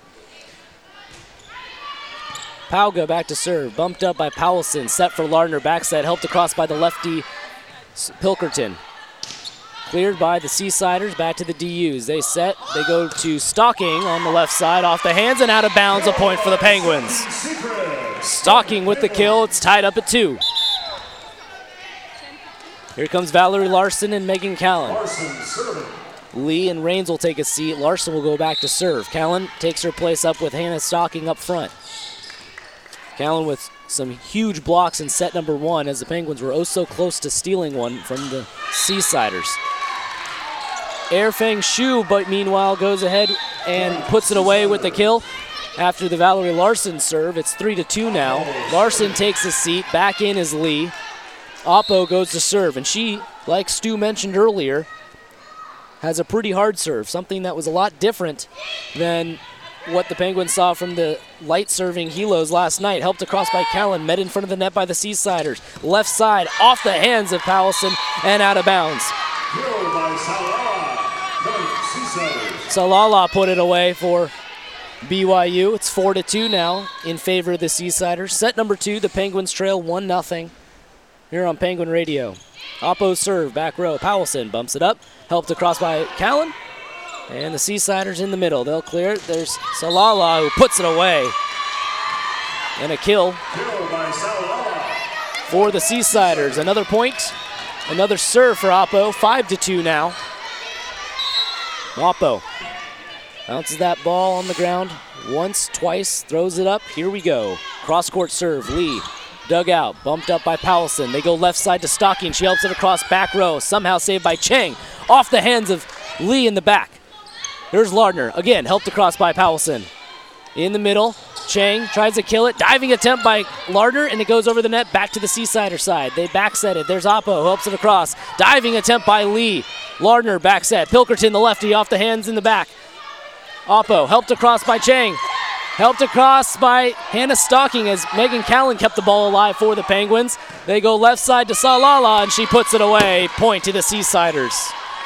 Pauga back to serve, bumped up by Powelson, set for Lardner, backside, helped across by the lefty Pilkerton. Cleared by the Seasiders, back to the DUs. They set, they go to Stocking on the left side, off the hands and out of bounds, a point for the Penguins. Stocking with the kill, it's tied up at 2. Here comes Valerie Larson and Megan Callan. Lee and Rains will take a seat. Larson will go back to serve. Callan takes her place up with Hannah Stocking up front. Callan with some huge blocks in set number 1 as the Penguins were oh so close to stealing one from the Seasiders. Airfeng Shu, but meanwhile goes ahead and puts it away with the kill. After the Valerie Larson serve, it's 3-2 now. Larson takes a seat, back in is Lee. Oppo goes to serve, and she, like Stu mentioned earlier, has a pretty hard serve, something that was a lot different than what the Penguins saw from the light serving Helos last night. Helped across by Callan, met in front of the net by the Seasiders. Left side, off the hands of Powelson and out of bounds. Salala put it away for BYU. It's 4-2 now in favor of the Seasiders. Set number 2, the Penguins trail 1-0 here on Penguin Radio. Oppo serve, back row. Powelson bumps it up, helped across by Callan. And the Seasiders in the middle. They'll clear it. There's Salala who puts it away. And a kill for the Seasiders. Another point. Another serve for Oppo. 5-2 now. Oppo bounces that ball on the ground once, twice, throws it up. Here we go. Cross-court serve. Lee dug out, bumped up by Powelson. They go left side to Stocking. She helps it across back row. Somehow saved by Chang. Off the hands of Lee in the back. Here's Lardner, again, helped across by Powelson. In the middle, Chang tries to kill it. Diving attempt by Lardner, and it goes over the net back to the Seasider side. They back set it. There's Oppo, who helps it across. Diving attempt by Lee. Lardner back set. Pilkerton, the lefty, off the hands in the back. Oppo helped across by Chang. Helped across by Hannah Stocking as Megan Callan kept the ball alive for the Penguins. They go left side to Salala, and she puts it away. Point to the Seasiders.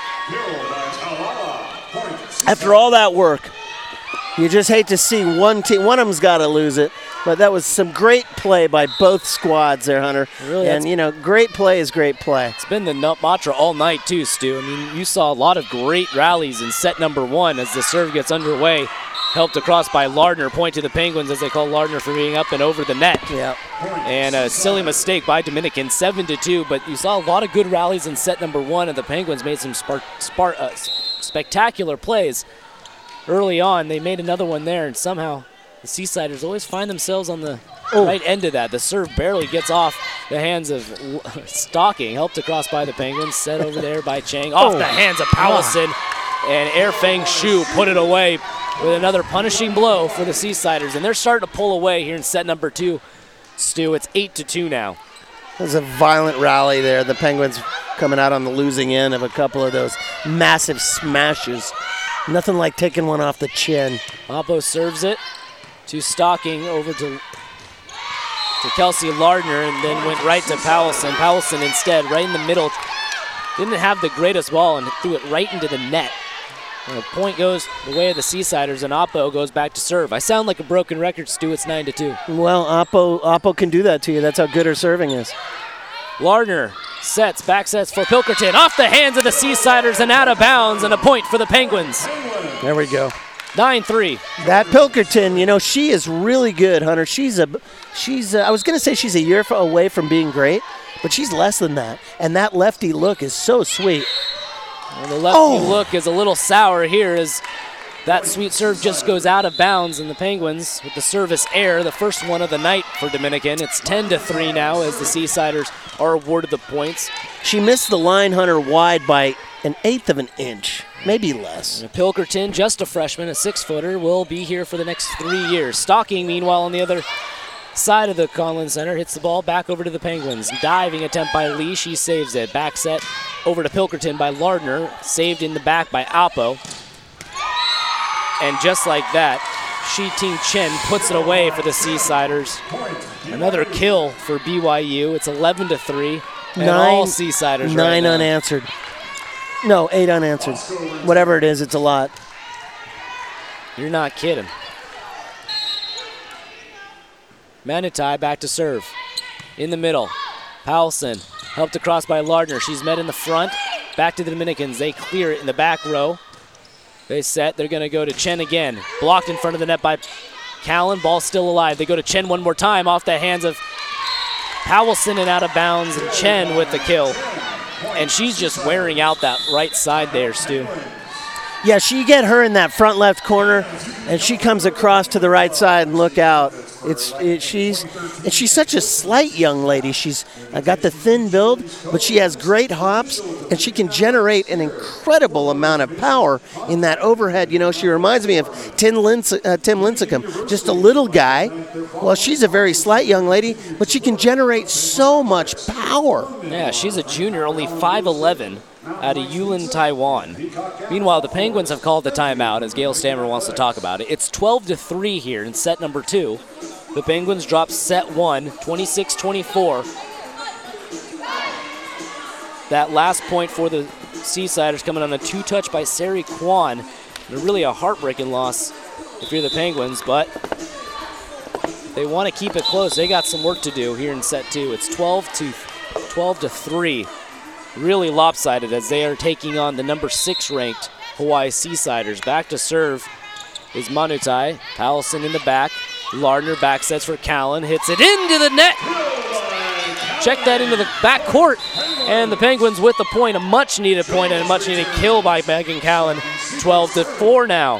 After all that work, you just hate to see one team. One of them's got to lose it. But that was some great play by both squads there, Hunter.
Really,
and, you know, great play is great play.
It's been the mantra all night, too, Stu. I mean, you saw a lot of great rallies in set number 1 as the serve gets underway. Helped across by Lardner. Point to the Penguins as they call Lardner for being up and over the net.
Yeah.
And a silly mistake by Dominican, 7-2. But you saw a lot of good rallies in set number 1, and the Penguins made some spectacular plays early on. They made another one there, and somehow the Seasiders always find themselves on the right end of that. The serve barely gets off the hands of Stocking. Helped across by the Penguins. Set over there by Chang. Off the hands of Powelson. And Airfeng Shu put it away with another punishing blow for the Seasiders. And they're starting to pull away here in set number 2. Stu, it's 8-2 now.
There's a violent rally there. The Penguins coming out on the losing end of a couple of those massive smashes. Nothing like taking one off the chin.
Oppo serves it to Stocking over to Kelsey Lardner, and then went right to Powelson. Powelson instead, right in the middle, didn't have the greatest ball and threw it right into the net. And the point goes the way of the Seasiders, and Oppo goes back to serve. I sound like a broken record, Stu. It's 9-2.
Well, Oppo can do that to you. That's how good her serving is.
Lardner sets, back sets for Pilkerton. Off the hands of the Seasiders and out of bounds, and a point for the Penguins.
There we go.
9-3.
That Pilkerton, you know, she is really good, Hunter. I was going to say she's a year away from being great, but she's less than that. And that lefty look is so sweet.
And the lefty look is a little sour here as that sweet serve just goes out of bounds, and the Penguins with the service error, the first one of the night for Dominican. It's 10-3 now as the Seasiders are awarded the points.
She missed the line hunter wide by 1/8 of an inch, maybe less.
And Pilkerton, just a freshman, a 6-footer, will be here for the next 3 years. Stocking, meanwhile, on the other side of the Conlin Center, hits the ball back over to the Penguins. Diving attempt by Lee, she saves it. Back set over to Pilkerton by Lardner, saved in the back by Alpo. And just like that, Shi Ting Chen puts it away for the Seasiders. Another kill for BYU. It's 11-3. And all Seasiders
9
right
unanswered. No, 8 unanswered. Whatever it is, it's a lot.
You're not kidding. Manitai back to serve. In the middle. Powelson helped across by Lardner. She's met in the front. Back to the Dominicans. They clear it in the back row. They set. They're going to go to Chen again. Blocked in front of the net by Callan. Ball still alive. They go to Chen one more time off the hands of Powelson and out of bounds. And Chen with the kill. And she's just wearing out that right side there, Stu.
Yeah, she get her in that front left corner, and she comes across to the right side and look out. She's such a slight young lady. She's got the thin build, but she has great hops, and she can generate an incredible amount of power in that overhead. You know, she reminds me of Tim Lincecum, just a little guy. Well, she's a very slight young lady, but she can generate so much power.
Yeah, she's a junior, only 5'11", out of Yulin, Taiwan. Meanwhile, the Penguins have called the timeout, as Gail Stammer wants to talk about it. It's 12-3 here in set number 2. The Penguins drop set 1, 26-24. That last point for the Seasiders coming on a 2-touch by Sari Kwan. Really a heartbreaking loss if you're the Penguins, but they want to keep it close. They got some work to do here in set 2. It's 12-3. Really lopsided as they are taking on the number 6 ranked Hawaii Seasiders. Back to serve is Manutai. Powelson in the back. Lardner back sets for Callan. Hits it into the net. Check that into the back court. And the Penguins with the point. A much needed point and a much needed kill by Megan Callan. 12-4 now.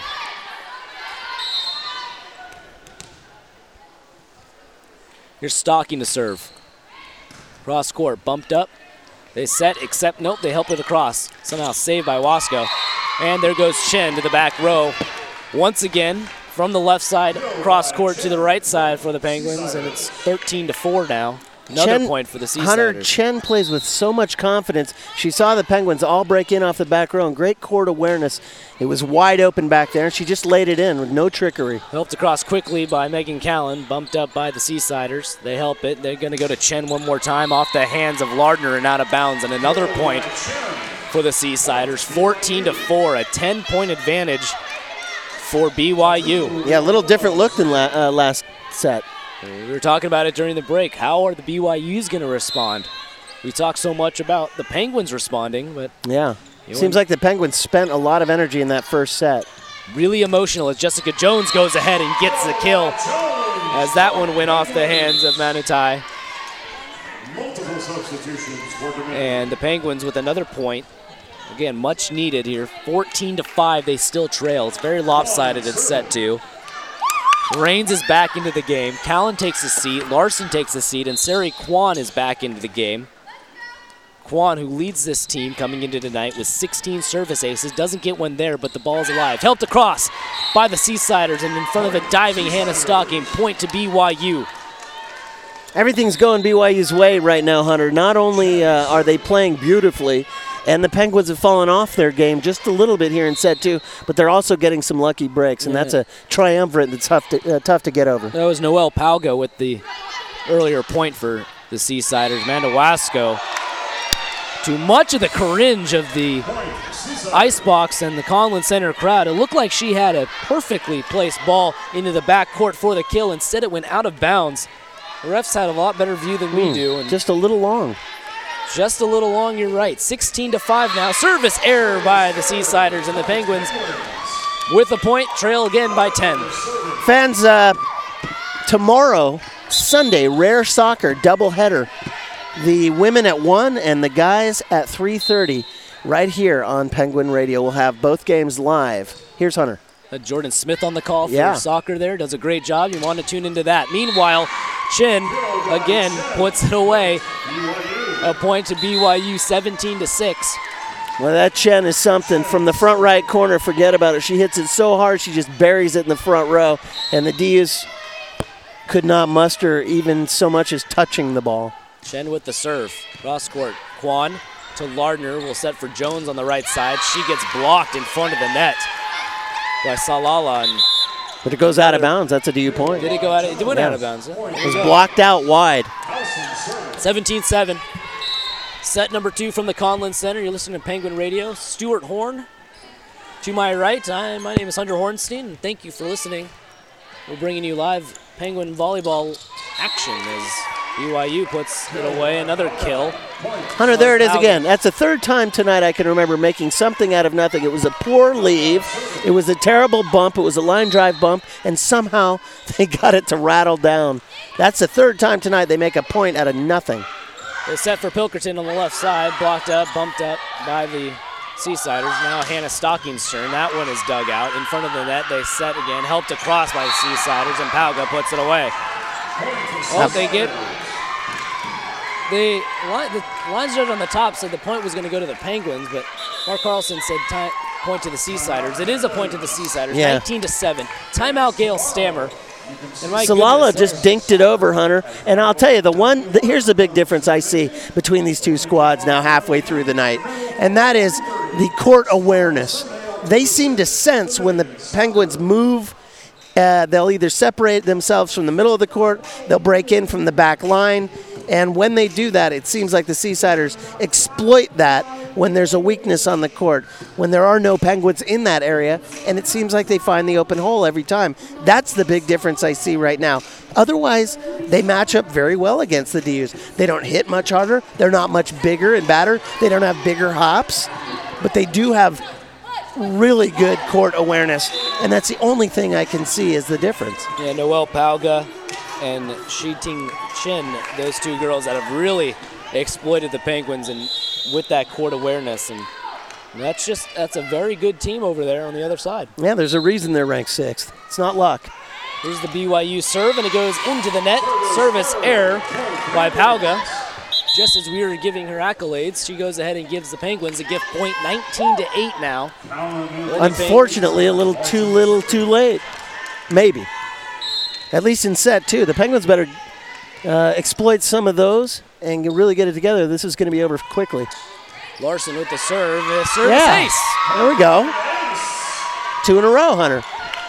Here's Stocking to serve. Cross court, bumped up. They set, except, nope, they help it across. Somehow saved by Wasco. And there goes Chen to the back row. Once again, from the left side, cross court to the right side for the Penguins, and it's 13-4 now. Another point for the Seasiders.
Hunter Chen plays with so much confidence. She saw the Penguins all break in off the back row, and great court awareness. It was wide open back there, and she just laid it in with no trickery.
Helped across quickly by Megan Callan, bumped up by the Seasiders. They help it. They're going to go to Chen one more time off the hands of Lardner and out of bounds, and another point for the Seasiders. 14-4, a 10-point advantage for BYU.
Yeah, a little different look than last set.
We were talking about it during the break. How are the BYUs going to respond? We talk so much about the Penguins responding, but
yeah, seems like the Penguins spent a lot of energy in that first set.
Really emotional as Jessica Jones goes ahead and gets the kill, as that one went off the hands of Manitai. And the Penguins with another point. Again, much needed here. 14-5, they still trail. It's very lopsided in set 2. Raines is back into the game. Callan takes a seat. Larson takes a seat. And Sari Kwan is back into the game. Kwan, who leads this team coming into tonight with 16 service aces, doesn't get one there, but the ball's alive. Helped across by the Seasiders and in front of a diving Hannah Stocking. Point to BYU.
Everything's going BYU's way right now, Hunter. Not only are they playing beautifully, and the Penguins have fallen off their game just a little bit here in set 2, but they're also getting some lucky breaks, and that's a triumvirate that's tough to get over.
That was Noelle Palgo with the earlier point for the Seasiders. Amanda Wasco, to much of the cringe of the Icebox and the Conlin Center crowd, it looked like she had a perfectly placed ball into the back court for the kill. Instead, it went out of bounds. The refs had a lot better view than we do. And
just a little long.
Just a little long, you're right. 16-5 now. Service error by the Seasiders, and the Penguins with the point trail again by 10.
Fans, tomorrow, Sunday, Rare Soccer doubleheader. The women at 1 and the guys at 3:30. right here on Penguin Radio. We'll have both games live. Here's Hunter.
Jordan Smith on the call for soccer there. Does a great job. You want to tune into that. Meanwhile, Chin, again, puts it away. A point to BYU, 17-6.
Well, that Chen is something. From the front right corner, forget about it. She hits it so hard, she just buries it in the front row. And the Dias could not muster even so much as touching the ball.
Chen with the serve. Cross court. Kwan to Lardner. Will set for Jones on the right side. She gets blocked in front of the net by Salala.
But it goes out of bounds. That's a DU point.
Did it go out? It went out of bounds.
It was blocked out wide.
17-7. Set number 2 from the Conlin Center. You're listening to Penguin Radio. Stuart Horn. To my right, my name is Hunter Hornstein, and thank you for listening. We're bringing you live Penguin volleyball action as BYU puts it away. Another kill.
Hunter, there it is again. That's the third time tonight I can remember making something out of nothing. It was a poor leave. It was a terrible bump. It was a line drive bump, and somehow they got it to rattle down. That's the third time tonight they make a point out of nothing.
They set for Pilkerton on the left side. Blocked up, bumped up by the Seasiders. Now Hannah Stocking's turn. That one is dug out. In front of the net, they set again. Helped across by the Seasiders, and Pauga puts it away. Oh, they get... The line judge on the top said the point was going to go to the Penguins, but Mark Carlson said point to the Seasiders. It is a point to the Seasiders, 19-7. Timeout, Gail Stammer.
Salala just dinked it over, Hunter. And I'll tell you, here's the big difference I see between these two squads now halfway through the night, and that is the court awareness. They seem to sense when the Penguins move. They'll either separate themselves from the middle of the court, they'll break in from the back line, and when they do that, it seems like the Seasiders exploit that when there's a weakness on the court, when there are no Penguins in that area, and it seems like they find the open hole every time. That's the big difference I see right now. Otherwise, they match up very well against the DUs. They don't hit much harder. They're not much bigger and badder. They don't have bigger hops, but they do have really good court awareness, and that's the only thing I can see is the difference.
Yeah, Noelle Pauga and Shi-Ting Chin, those two girls that have really exploited the Penguins and with that court awareness, and that's a very good team over there on the other side.
Yeah, there's a reason they're ranked 6th. It's not luck.
Here's the BYU serve, and it goes into the net. Service error by Pauga. Just as we were giving her accolades, she goes ahead and gives the Penguins a gift point, 19-8 now.
Unfortunately, a little too late. Maybe. At least in set 2. The Penguins better exploit some of those and really get it together. This is going to be over quickly.
Larson with the serve. Service ace.
There we go. 2 in a row, Hunter.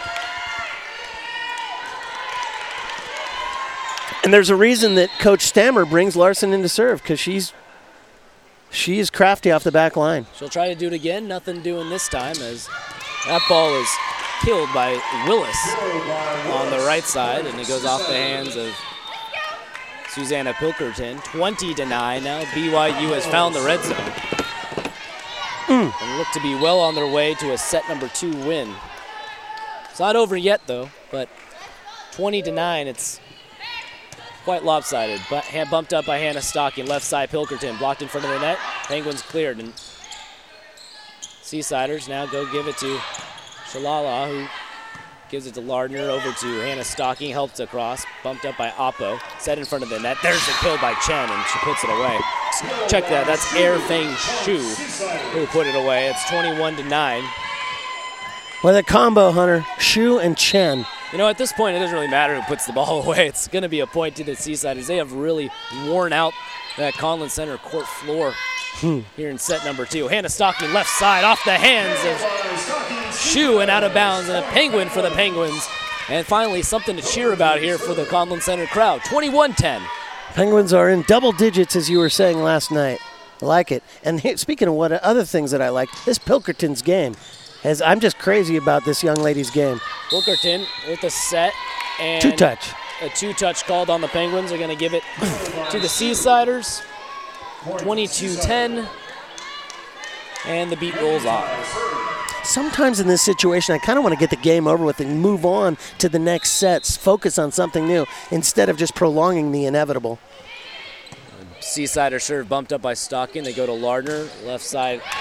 And there's a reason that Coach Stammer brings Larson in to serve, because she is crafty off the back line.
She'll try to do it again. Nothing doing this time, as that ball is killed by Willis on the right side, and it goes off the hands of Susanna Pilkerton. 20-9 now. BYU has found the red zone. And look to be well on their way to a set number 2 win. It's not over yet, though, but 20-9, it's quite lopsided, but bumped up by Hannah Stocking. Left side, Pilkerton blocked in front of the net. Penguins cleared, and Seasiders now go give it to Shalala, who gives it to Lardner, over to Hannah Stocking, helped across, bumped up by Oppo, set in front of the net. There's the kill by Chen, and she puts it away. Check that, that's Air Feng Shu who put it away. It's 21-9.
Well, the combo, Hunter, Shu and Chen.
You know, at this point, it doesn't really matter who puts the ball away. It's going to be a point to the Seasiders. They have really worn out that Conlin Center court floor here in set number 2. Hannah Stocking left side off the hands of Shu and out of bounds, and a Penguin for the Penguins. And finally, something to cheer about here for the Conlin Center crowd. 21-10.
Penguins are in double digits, as you were saying last night. I like it. And speaking of what other things that I like, this Pilkerton's game. I'm just crazy about this young lady's game.
Pilkerton with a set and
2-touch.
A 2-touch called on the Penguins. They're going to give it to the Seasiders. 22-10. And the beat rolls off.
Sometimes in this situation, I kind of want to get the game over with and move on to the next sets, focus on something new, instead of just prolonging the inevitable.
Seasider serve bumped up by Stocking. They go to Lardner. Left side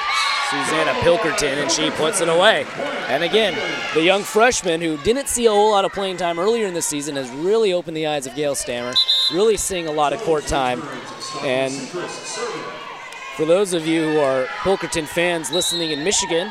Susanna Pilkerton, and she puts it away. And again, the young freshman who didn't see a whole lot of playing time earlier in the season has really opened the eyes of Gail Stammer, really seeing a lot of court time. And for those of you who are Pilkerton fans listening in Michigan,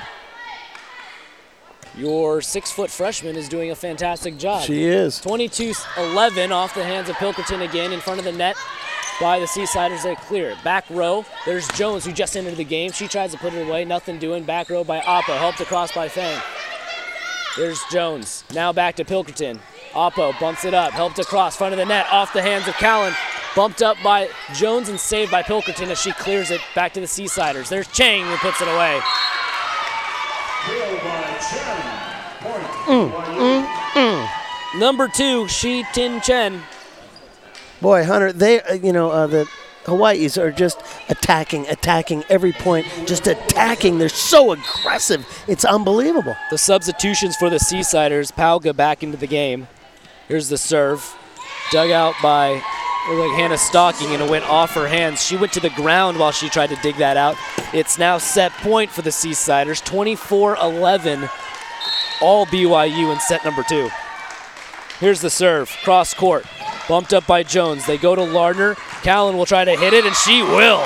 your 6-foot freshman is doing a fantastic job.
She is.
22-11 off the hands of Pilkerton again in front of the net by the Seasiders. They clear it. Back row, there's Jones who just entered the game. She tries to put it away, nothing doing. Back row by Oppo, helped across by Fang. There's Jones, now back to Pilkerton. Oppo bumps it up, helped across, front of the net, off the hands of Callan. Bumped up by Jones and saved by Pilkerton as she clears it back to the Seasiders. There's Chang who puts it away. Number 2, Shi Tin Chen.
Boy, Hunter, they, the Hawaiis are just attacking every point, just attacking. They're so aggressive. It's unbelievable.
The substitutions for the Seasiders, Pauga back into the game. Here's the serve. Dug out by Hannah Stocking, and it went off her hands. She went to the ground while she tried to dig that out. It's now set point for the Seasiders, 24-11, all BYU in set number 2. Here's the serve, cross court, bumped up by Jones. They go to Lardner. Callan will try to hit it, and she will.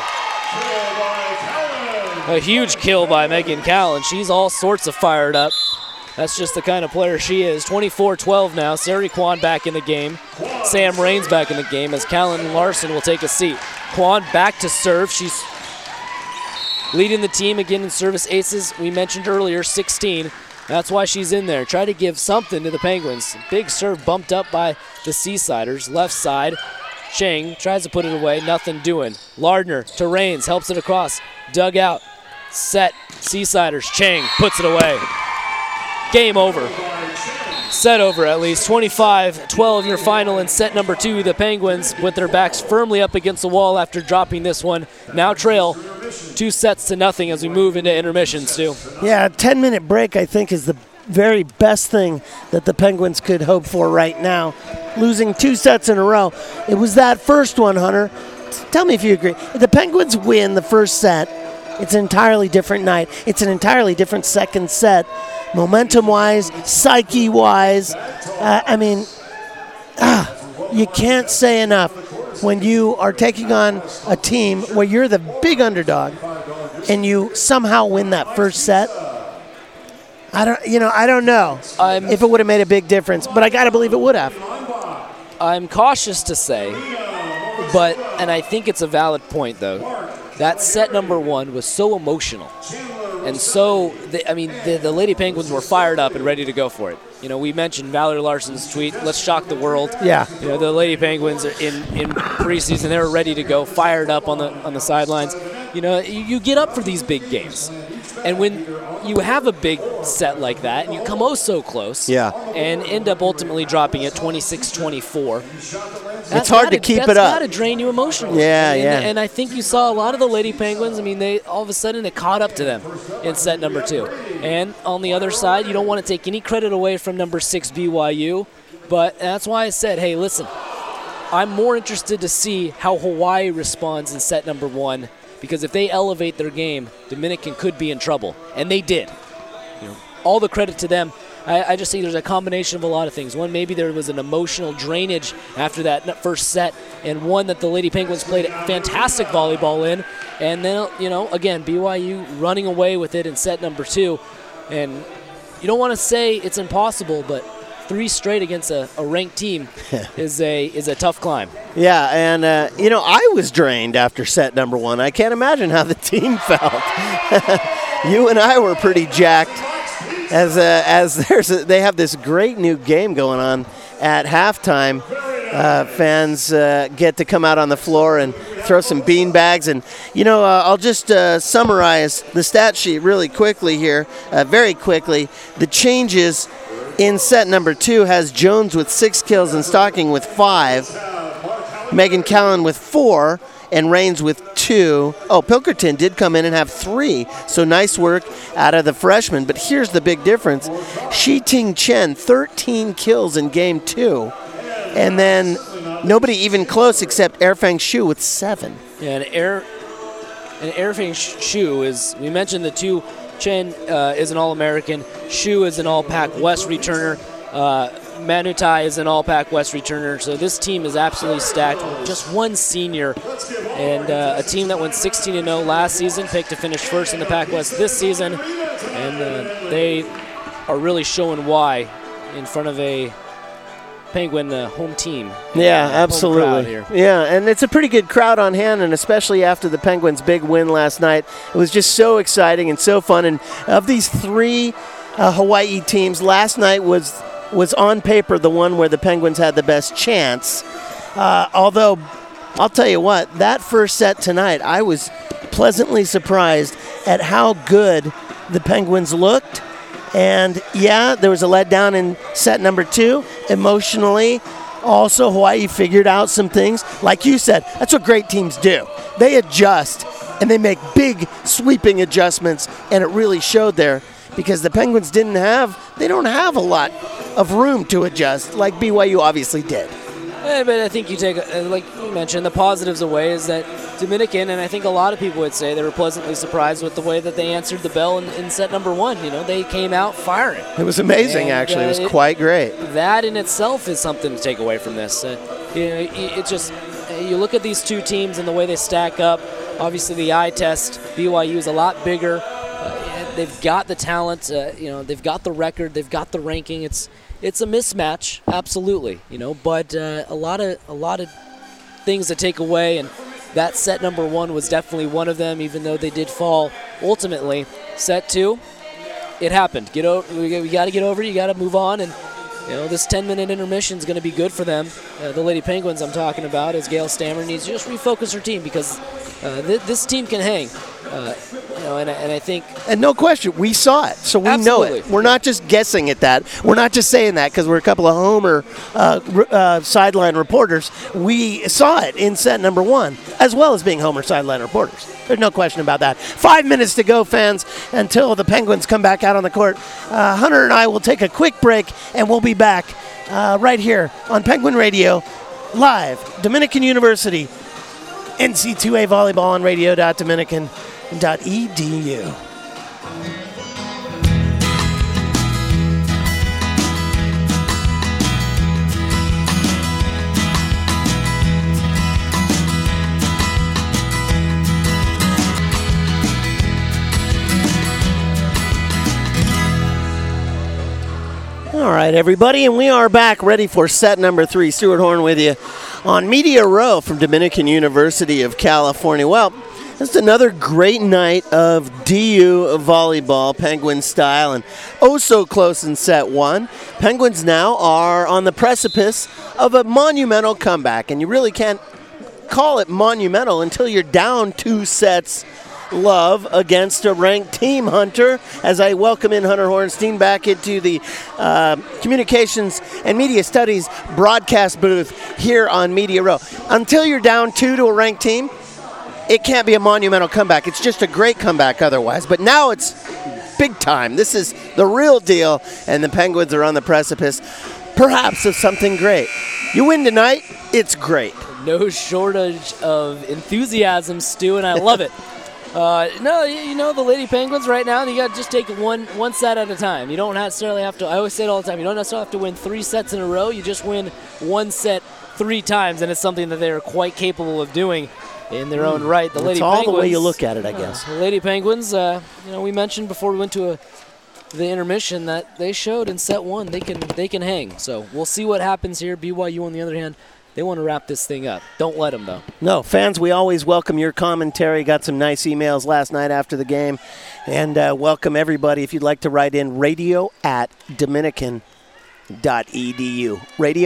A huge kill by Megan Callan. She's all sorts of fired up. That's just the kind of player she is. 24-12 now. Sari Kwan back in the game. Sam Raines back in the game as Callan Larson will take a seat. Kwan back to serve. She's leading the team again in service aces. We mentioned earlier, 16. That's why she's in there. Try to give something to the Penguins. Big serve bumped up by the Seasiders. Left side. Chang tries to put it away. Nothing doing. Lardner to Raines. Helps it across. Dug out. Set. Seasiders. Chang puts it away. Game over. Set over at least. 25-12 your final in set number 2. The Penguins, with their backs firmly up against the wall after dropping this one, now trail 2-0 as we move into intermission, Stu.
Yeah, a 10-minute break, I think, is the very best thing that the Penguins could hope for right now. Losing 2 sets in a row. It was that first one, Hunter. Tell me if you agree. If the Penguins win the first set, it's an entirely different night. It's an entirely different second set. Momentum-wise, psyche-wise, you can't say enough when you are taking on a team where you're the big underdog and you somehow win that first set. I don't know if it would have made a big difference, but I got to believe it would have.
I'm cautious to say, and I think it's a valid point, though, that set number 1 was so emotional. And so, the Lady Penguins were fired up and ready to go for it. We mentioned Valerie Larson's tweet, let's shock the world.
Yeah.
The Lady Penguins in preseason, they were ready to go, fired up on the sidelines. You get up for these big games. And when you have a big set like that, and you come so close, and end up ultimately dropping it 26-24,
it's hard to keep it up.
That's got to drain you emotionally.
Yeah.
And I think you saw a lot of the Lady Penguins. They all of a sudden it caught up to them in set number 2. And on the other side, you don't want to take any credit away from number 6 BYU, but that's why I said, hey, listen, I'm more interested to see how Hawaii responds in set number 1. Because if they elevate their game, Dominican could be in trouble. And they did. All the credit to them. I just think there's a combination of a lot of things. One, maybe there was an emotional drainage after that first set, and one that the Lady Penguins played fantastic volleyball in. And then, again, BYU running away with it in set number 2. And you don't want to say it's impossible, but 3 straight against a ranked team is a tough climb.
Yeah, and I was drained after set number 1. I can't imagine how the team felt. You and I were pretty jacked as they have this great new game going on at halftime. Fans get to come out on the floor and throw some bean bags. And, I'll just summarize the stat sheet really quickly here, very quickly. The changes in set number 2 has Jones with 6 kills and Stocking with 5. Megan Callan with 4 and Raines with 2. Oh, Pilkerton did come in and have 3, so nice work out of the freshman. But here's the big difference. Shi Ting Chen, 13 kills in game 2. And then nobody even close except Airfang Shu with 7.
Yeah, and And Erfeng Shu is, we mentioned the two, Chen is an All-American, Shu is an All-Pac West returner, Manu Tai is an All-Pac West returner, so this team is absolutely stacked. Just one senior, and a team that went 16-0 last season, picked to finish first in the Pac West this season, and they are really showing why in front of a Penguin home team.
Yeah, absolutely. Yeah, and it's a pretty good crowd on hand, and especially after the Penguins' big win last night. It was just so exciting and so fun. And of these three Hawaii teams, last night was on paper the one where the Penguins had the best chance. Although, I'll tell you what, that first set tonight, I was pleasantly surprised at how good the Penguins looked. And, yeah, there was a letdown in set number 2. Emotionally, also Hawaii figured out some things. Like you said, that's what great teams do. They adjust, and they make big, sweeping adjustments, and it really showed there because the Penguins don't have a lot of room to adjust like BYU obviously did.
But I think you take, like you mentioned, the positives away is that Dominican, and I think a lot of people would say they were pleasantly surprised with the way that they answered the bell in set number 1. They came out firing.
It was amazing, actually. It was quite great.
That in itself is something to take away from this. It's just, you look at these two teams and the way they stack up. Obviously, the eye test, BYU is a lot bigger. They've got the talent. They've got the record. They've got the ranking. It's a mismatch, absolutely, but a lot of things to take away, and that set number 1 was definitely one of them, even though they did fall ultimately. Set 2, it happened. We got to get over it. You got to move on, and this 10-minute intermission is going to be good for them. The Lady Penguins I'm talking about, as Gail Stammer needs to just refocus her team because this team can hang. And I think... And
no question, we saw it, so we
absolutely
know it. We're not just guessing at that. We're not just saying that because we're a couple of Homer sideline reporters. We saw it in set number 1, as well as being Homer sideline reporters. There's no question about that. 5 minutes to go, fans, until the Penguins come back out on the court. Hunter and I will take a quick break, and we'll be back right here on Penguin Radio, live, Dominican University, NC2A volleyball on radio.dominican.edu. All right, everybody, and we are back ready for set number 3. Stuart Horn with you on Media Row from Dominican University of California. Well, just another great night of DU volleyball, Penguin style, and oh so close in set 1. Penguins now are on the precipice of a monumental comeback, and you really can't call it monumental until you're down 2 sets love against a ranked team, Hunter, as I welcome in Hunter Hornstein back into the Communications and Media Studies broadcast booth here on Media Row. Until you're down 2 to a ranked team, it can't be a monumental comeback. It's just a great comeback otherwise. But now it's big time. This is the real deal, and the Penguins are on the precipice, perhaps, of something great. You win tonight, it's great.
No shortage of enthusiasm, Stu, and I love it. The Lady Penguins right now, you got to just take one set at a time. You don't necessarily have to, I always say it all the time, you don't necessarily have to win 3 sets in a row. You just win 1 set 3 times, and it's something that they are quite capable of doing in their own right. The Lady Penguins,
all the way you look at it, I guess.
The Lady Penguins, we mentioned before we went to the intermission that they showed in set 1 they can hang. So we'll see what happens here. BYU, on the other hand, they want to wrap this thing up. Don't let them, though.
No, fans, we always welcome your commentary. Got some nice emails last night after the game. And welcome everybody. If you'd like to write in, radio@dominican.edu.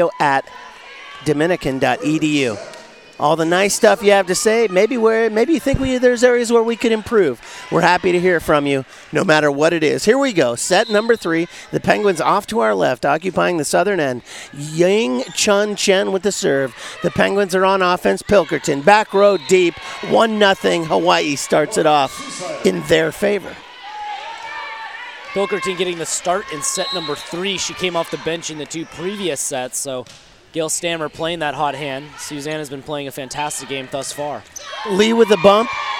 Radio@dominican.edu. All the nice stuff you have to say, maybe you think there's areas where we could improve. We're happy to hear from you, no matter what it is. Here we go, set number 3. The Penguins off to our left, occupying the southern end. Ying Chun Chen with the serve. The Penguins are on offense. Pilkerton, back row deep, 1-0. Hawaii starts it off in their favor.
Pilkerton getting the start in set number 3. She came off the bench in the 2 previous sets, so Gail Stammer playing that hot hand. Susanna's been playing a fantastic game thus far.
Lee with the bump.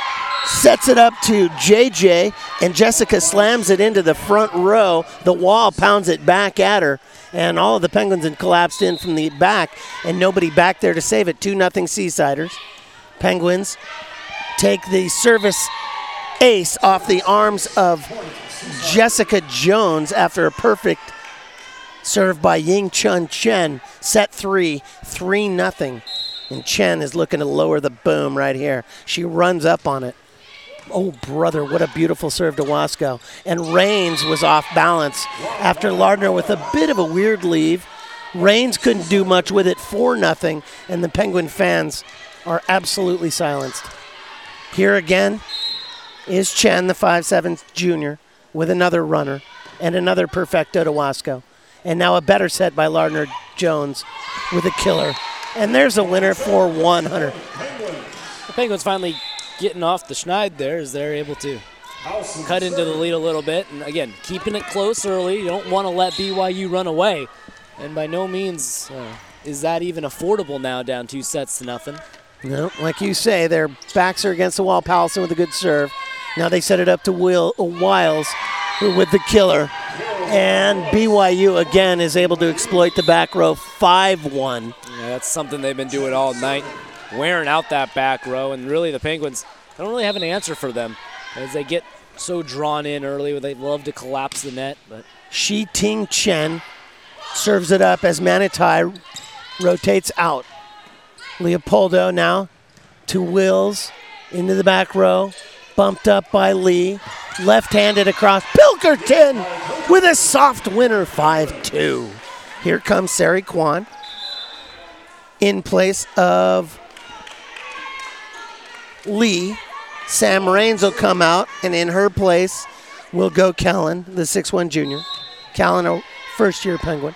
sets it up to JJ, and Jessica slams it into the front row. The wall pounds it back at her, and all of the Penguins had collapsed in from the back, and nobody back there to save it. 2-0 Seasiders. Penguins take the service ace off the arms of Jessica Jones after a perfect serve by Ying Chun Chen. Set 3, 3-0. And Chen is looking to lower the boom right here. She runs up on it. Oh, brother, what a beautiful serve to Wasco. And Rains was off balance after Lardner with a bit of a weird leave. Rains couldn't do much with it, 4-0, and the Penguin fans are absolutely silenced. Here again is Chen, the 5'7" junior, with another runner and another perfecto to Wasco. And now a better set by Lardner Jones with a killer. And there's a winner for 100.
The Penguins finally getting off the schneid there as they're able to cut into the lead a little bit. And again, keeping it close early. You don't want to let BYU run away. And by no means is that even affordable now, down 2-0.
No, like you say, their backs are against the wall. Powelson with a good serve. Now they set it up to Wiles with the killer. And BYU again is able to exploit the back row, 5-1.
Yeah, that's something they've been doing all night, wearing out that back row. And really the Penguins don't really have an answer for them as they get so drawn in early. They love to collapse the net. But
Shi Ting Chen serves it up as Manitai rotates out. Leopoldo now to Wills into the back row. Bumped up by Lee. Left-handed across. Pilkerton with a soft winner, 5-2. Here comes Sari Kwan in place of Lee. Sam Raines will come out, and in her place will go Callan, the 6'1" junior. Callan, a first-year Penguin.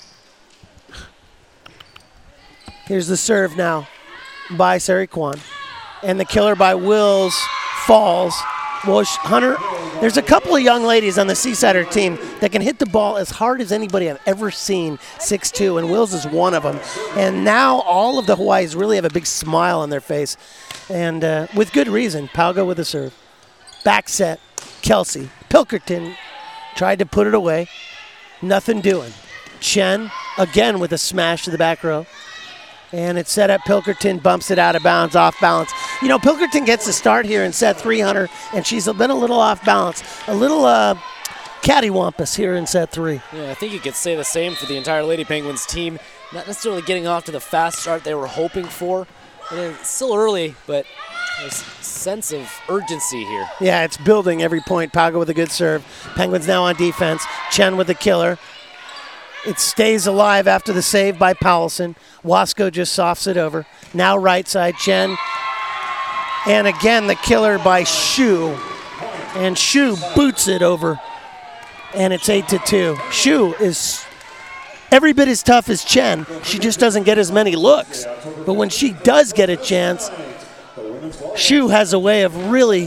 Here's the serve now by Sari Kwan. And the killer by Wills falls. Well, Hunter, there's a couple of young ladies on the Seasider team that can hit the ball as hard as anybody I've ever seen, 6'2", and Wills is one of them. And now all of the Hawaiis really have a big smile on their face, and with good reason. Pauga with a serve. Back set, Kelsey. Pilkerton tried to put it away. Nothing doing. Chen, again with a smash to the back row. And it's set up. Pilkerton bumps it out of bounds, off balance. You know, Pilkerton gets the start here in set 300, and she's been a little off balance, a little cattywampus here in set 3.
Yeah, I think you could say the same for the entire Lady Penguins team. Not necessarily getting off to the fast start they were hoping for. It's still early, but there's a sense of urgency here.
Yeah, it's building every point. Pauga with a good serve. Penguins now on defense. Chen with the killer. It stays alive after the save by Powelson. Wasco just softs it over. Now right side, Chen. And again, the killer by Shu. And Shu boots it over. And it's 8-2. Shu is every bit as tough as Chen. She just doesn't get as many looks. But when she does get a chance, Shu has a way of really,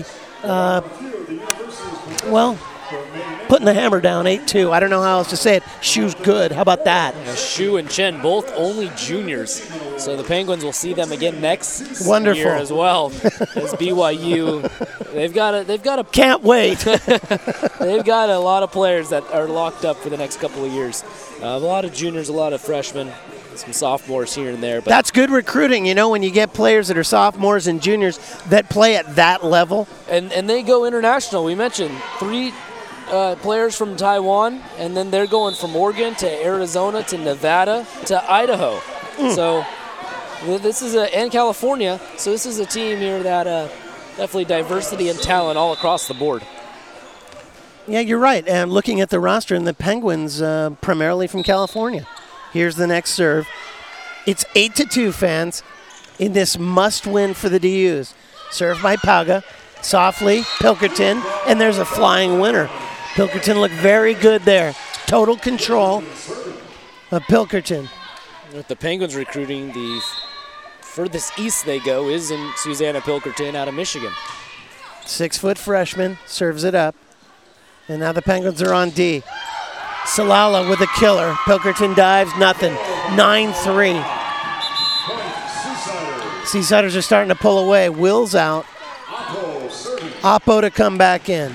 putting the hammer down, 8-2. I don't know how else to say it. Shu's good. How about that?
Yeah, Shu and Chen, both only juniors. So the Penguins will see them again next year as well. As BYU, they've got a
can't wait.
They've got a lot of players that are locked up for the next couple of years. A lot of juniors, a lot of freshmen, some sophomores here and there. But
that's good recruiting, you know, when you get players that are sophomores and juniors that play at that level.
And they go international. We mentioned 3 players from Taiwan, and then they're going from Oregon to Arizona to Nevada to Idaho. So this is and California. So this is a team here that definitely diversity and talent all across the board.
Yeah, you're right. And looking at the roster, and the Penguins primarily from California. Here's the next serve. It's 8-2, fans, in this must-win for the DUs. Serve by Pauga, softly, Pilkerton, and there's a flying winner. Pilkerton looked very good there. Total control of Pilkerton.
With the Penguins recruiting, the furthest east they go is in Susanna Pilkerton out of Michigan.
6-foot freshman, serves it up. And now the Penguins are on D. Salala with a killer. Pilkerton dives, nothing. 9-3. Seasiders are starting to pull away. Will's out.
Oppo to come back in.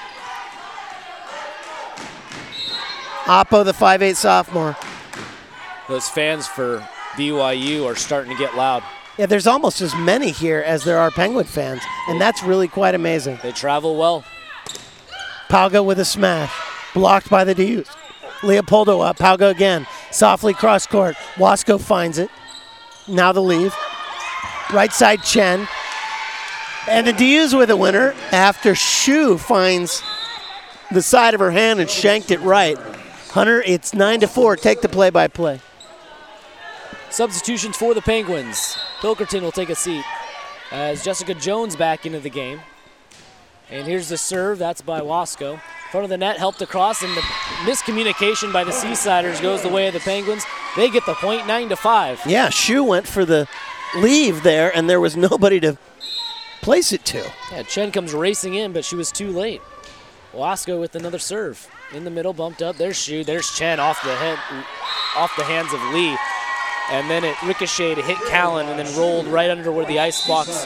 Oppo, the 5'8" sophomore.
Those fans for BYU are starting to get loud.
Yeah, there's almost as many here as there are Penguin fans, and that's really quite amazing.
They travel well.
Pauga with a smash, blocked by the DUs. Leopoldo up, Pauga again, softly cross court. Wasco finds it. Now the leave. Right side Chen. And the DUs with a winner after Shu finds the side of her hand and shanked it right. Hunter, it's 9-4. Take the play-by-play.
Substitutions for the Penguins. Pilkerton will take a seat as Jessica Jones back into the game. And here's the serve. That's by Wasco. Front of the net, helped across, and the miscommunication by the Seasiders goes the way of the Penguins. They get the point, 9-5.
Yeah, Shu went for the leave there, and there was nobody to place it to.
Yeah, Chen comes racing in, but she was too late. Wasco with another serve. In the middle, bumped up. There's Shu. There's Chen off the hands of Lee. And then it ricocheted, hit Callan, and then rolled right under where the ice box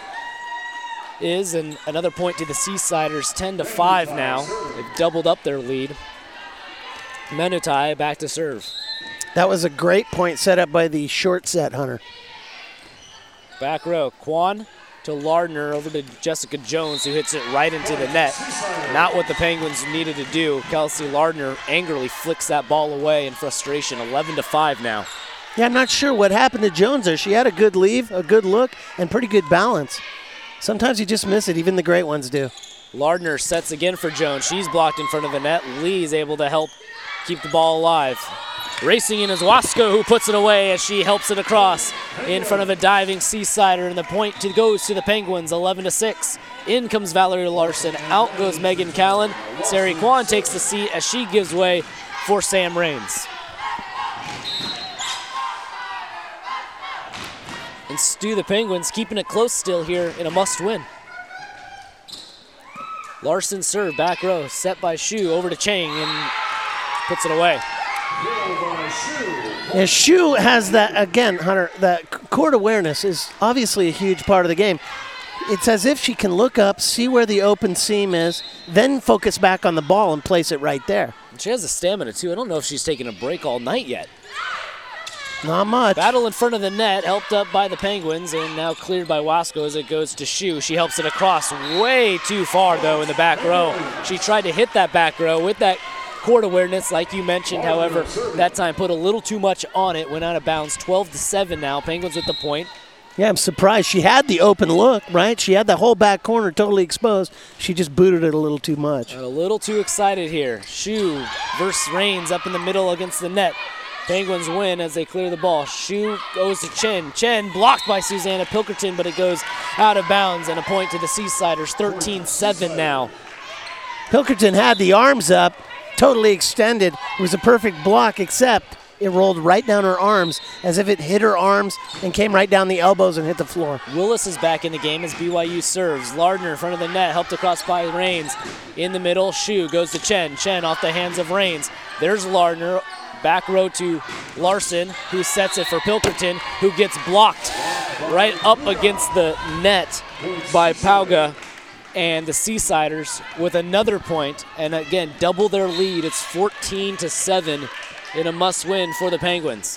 is. And another point to the Seasiders, 10-5 now. They've doubled up their lead. Menutai back to serve.
That was a great point set up by the short set, Hunter.
Back row, Kwan to Lardner over to Jessica Jones, who hits it right into the net. Not what the Penguins needed to do. Kelsey Lardner angrily flicks that ball away in frustration. 11-5 now.
Yeah, I'm not sure what happened to Jones there. She had a good leave, a good look, and pretty good balance. Sometimes you just miss it. Even the great ones do.
Lardner sets again for Jones. She's blocked in front of the net. Lee is able to help keep the ball alive. Racing in is Wasco, who puts it away as she helps it across in front of a diving Seasider, and the point goes to the Penguins, 11-6. In comes Valerie Larson, out goes Megan Callan. Sari Kwan takes the seat as she gives way for Sam Rains. And Stu, the Penguins, keeping it close still here in a must-win. Larson serve, back row, set by Shu, over to Chang, and puts it away.
Yeah, Shu has that, again, Hunter, that court awareness is obviously a huge part of the game. It's as if she can look up, see where the open seam is, then focus back on the ball and place it right there.
She has the stamina, too. I don't know if she's taken a break all night yet.
Not much.
Battle in front of the net, helped up by the Penguins, and now cleared by Wasco as it goes to Shu. She helps it across way too far, though, in the back row. She tried to hit that back row with that court awareness, like you mentioned. However, that time put a little too much on it, went out of bounds. 12-7 now. Penguins with the point.
Yeah, I'm surprised. She had the open look, right? She had the whole back corner totally exposed. She just booted it a little too much.
Got a little too excited here. Shu versus Rains up in the middle against the net. Penguins win as they clear the ball. Shu goes to Chen. Chen blocked by Susanna Pilkerton, but it goes out of bounds, and a point to the Seasiders. 13-7 now.
Pilkerton had the arms up, totally extended. It was a perfect block, except it rolled right down her arms as if it hit her arms and came right down the elbows and hit the floor.
Willis is back in the game as BYU serves. Lardner in front of the net, helped across by Rains. In the middle, Shu goes to Chen. Chen off the hands of Rains. There's Lardner. Back row to Larson, who sets it for Pilkerton, who gets blocked right up against the net by Pauga, and the Seasiders with another point, and again, double their lead. It's 14-7 in a must-win for the Penguins.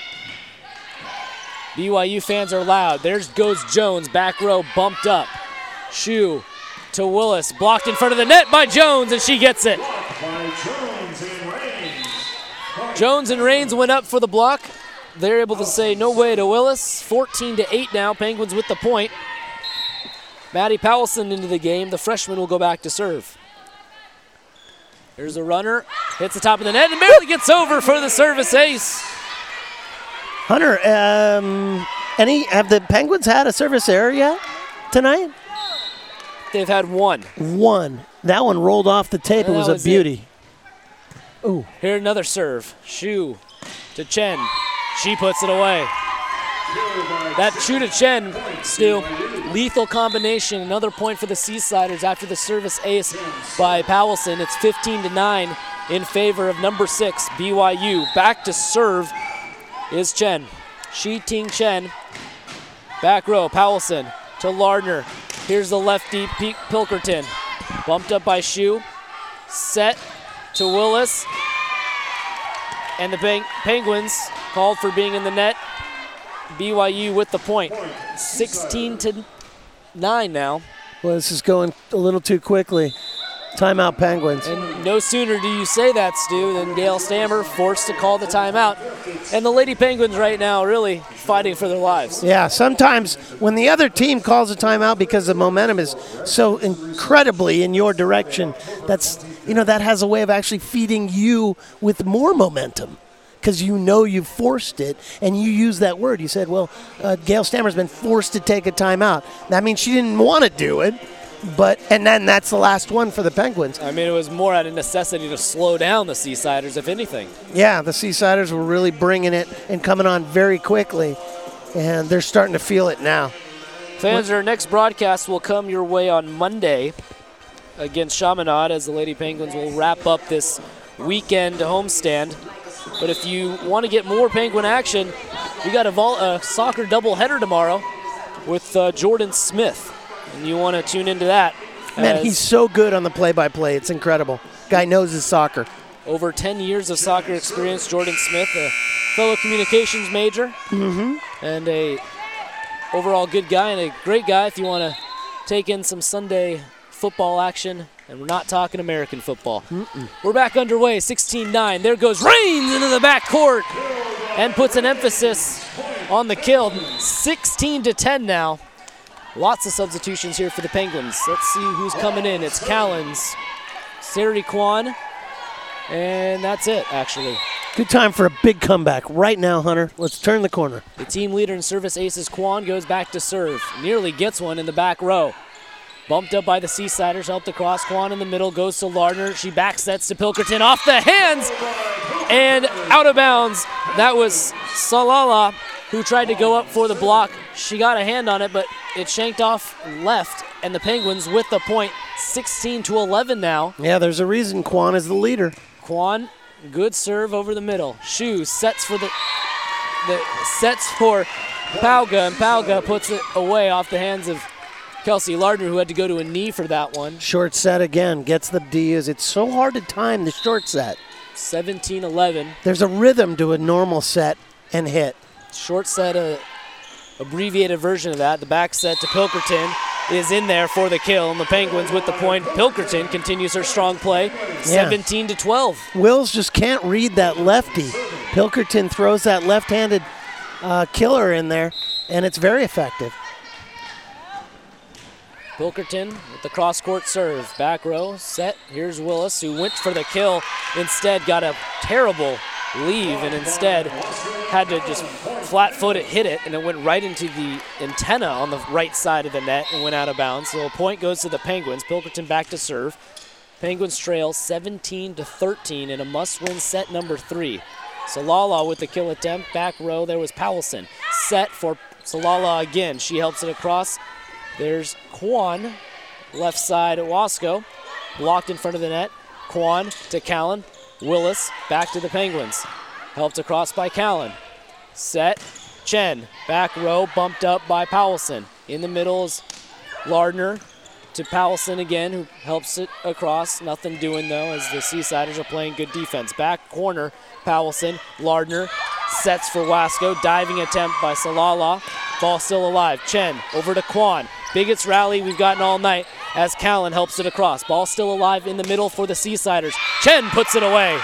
BYU fans are loud. There goes Jones, back row bumped up. Shu to Willis, blocked in front of the net by Jones, and she gets it. Jones and Rains went up for the block. They're able to say no way to Willis. 14-8 now, Penguins with the point. Maddie Powelson into the game. The freshman will go back to serve. Here's a runner, hits the top of the net and barely gets over for the service ace.
Hunter, have the Penguins had a service error yet tonight?
They've had one.
One. That one rolled off the tape. It was a beauty. Ooh.
Here another serve. Shu to Chen. She puts it away. That Shu to Chen, still lethal combination. Another point for the Seasiders after the service ace by Powelson. It's 15-9 in favor of number 6, BYU. Back to serve is Chen. Shi Ting Chen. Back row, Powelson to Lardner. Here's the lefty, Pete Pilkerton. Bumped up by Shu. Set to Willis. And the Penguins called for being in the net. BYU with the point. 16-9 now.
Well, this is going a little too quickly. Timeout, Penguins.
And no sooner do you say that, Stu, than Gail Stammer forced to call the timeout. And the Lady Penguins right now really fighting for their lives.
Yeah, sometimes when the other team calls a timeout because the momentum is so incredibly in your direction, that has a way of actually feeding you with more momentum. Because you've forced it, and you use that word. You said, well, Gail Stammer's been forced to take a timeout. That means she didn't want to do it, and then that's the last one for the Penguins.
I mean, it was more out of necessity to slow down the Seasiders, if anything.
Yeah, the Seasiders were really bringing it and coming on very quickly, and they're starting to feel it now.
Fans, our next broadcast will come your way on Monday against Chaminade, as the Lady Penguins will wrap up this weekend homestand. But if you want to get more Penguin action, we got a soccer doubleheader tomorrow with Jordan Smith, and you want to tune into that.
Man, he's so good on the play-by-play. It's incredible. Guy knows his soccer.
Over 10 years of soccer experience, Jordan Smith, a fellow communications major, and a overall good guy and a great guy if you want to take in some Sunday football action. And we're not talking American football. We're back underway, 16-9. There goes Rains into the backcourt and puts an emphasis on the kill. 16-10 now. Lots of substitutions here for the Penguins. Let's see who's coming in. It's Callens, Sari Kwan, and that's it, actually.
Good time for a big comeback right now, Hunter. Let's turn the corner.
The team leader in service aces, Kwan, goes back to serve. Nearly gets one in the back row. Bumped up by the Seasiders, helped across. Kwan in the middle, goes to Lardner. She back sets to Pilkerton, off the hands, and out of bounds. That was Salala, who tried to go up for the block. She got a hand on it, but it shanked off left, and the Penguins with the point, 16-11 now.
Yeah, there's a reason Kwan is the leader.
Kwan, good serve over the middle. Shu sets for Pauga, and Pauga puts it away off the hands of Kelsey Lardner, who had to go to a knee for that one.
Short set again, gets the D's. It's so hard to time the short set.
17-11.
There's a rhythm to a normal set and hit.
Short set, abbreviated version of that. The back set to Pilkerton is in there for the kill, and the Penguins with the point. Pilkerton continues her strong play, 17-12.
Wills just can't read that lefty. Pilkerton throws that left-handed killer in there, and it's very effective.
Pilkerton with the cross-court serve. Back row, set. Here's Willis, who went for the kill. Instead, got a terrible leave, and instead had to just flat-foot it, hit it, and it went right into the antenna on the right side of the net and went out of bounds. So a point goes to the Penguins. Pilkerton back to serve. Penguins trail 17-13 in a must-win set number 3. Salala with the kill attempt. Back row, there was Powelson. Set for Salala again. She helps it across. There's Kwan, left side at Wasco, blocked in front of the net. Kwan to Callan. Willis back to the Penguins. Helped across by Callan. Set, Chen, back row, bumped up by Powelson. In the middle is Lardner to Powelson again, who helps it across. Nothing doing, though, as the Seasiders are playing good defense. Back corner, Powelson, Lardner, sets for Wasco. Diving attempt by Salala. Ball still alive. Chen over to Kwan. Biggest rally we've gotten all night as Callan helps it across. Ball still alive in the middle for the Seasiders. Chen puts it away.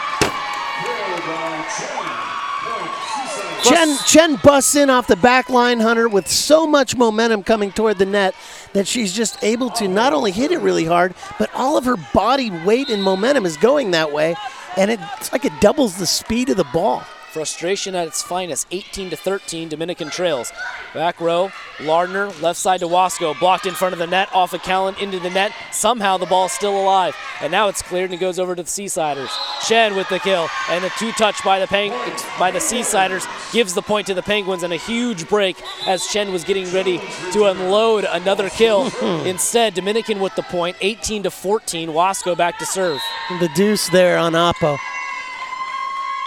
Chen busts in off the back line, Hunter, with so much momentum coming toward the net that she's just able to not only hit it really hard, but all of her body weight and momentum is going that way, and it's like it doubles the speed of the ball.
Frustration at its finest, 18-13, Dominican trails. Back row, Lardner, left side to Wasco, blocked in front of the net, off of Callan into the net. Somehow the ball's still alive, and now it's cleared and it goes over to the Seasiders. Chen with the kill, and the two-touch by the Seasiders gives the point to the Penguins, and a huge break as Chen was getting ready to unload another kill. Instead, Dominican with the point, 18-14, Wasco back to serve.
The deuce there on Oppo.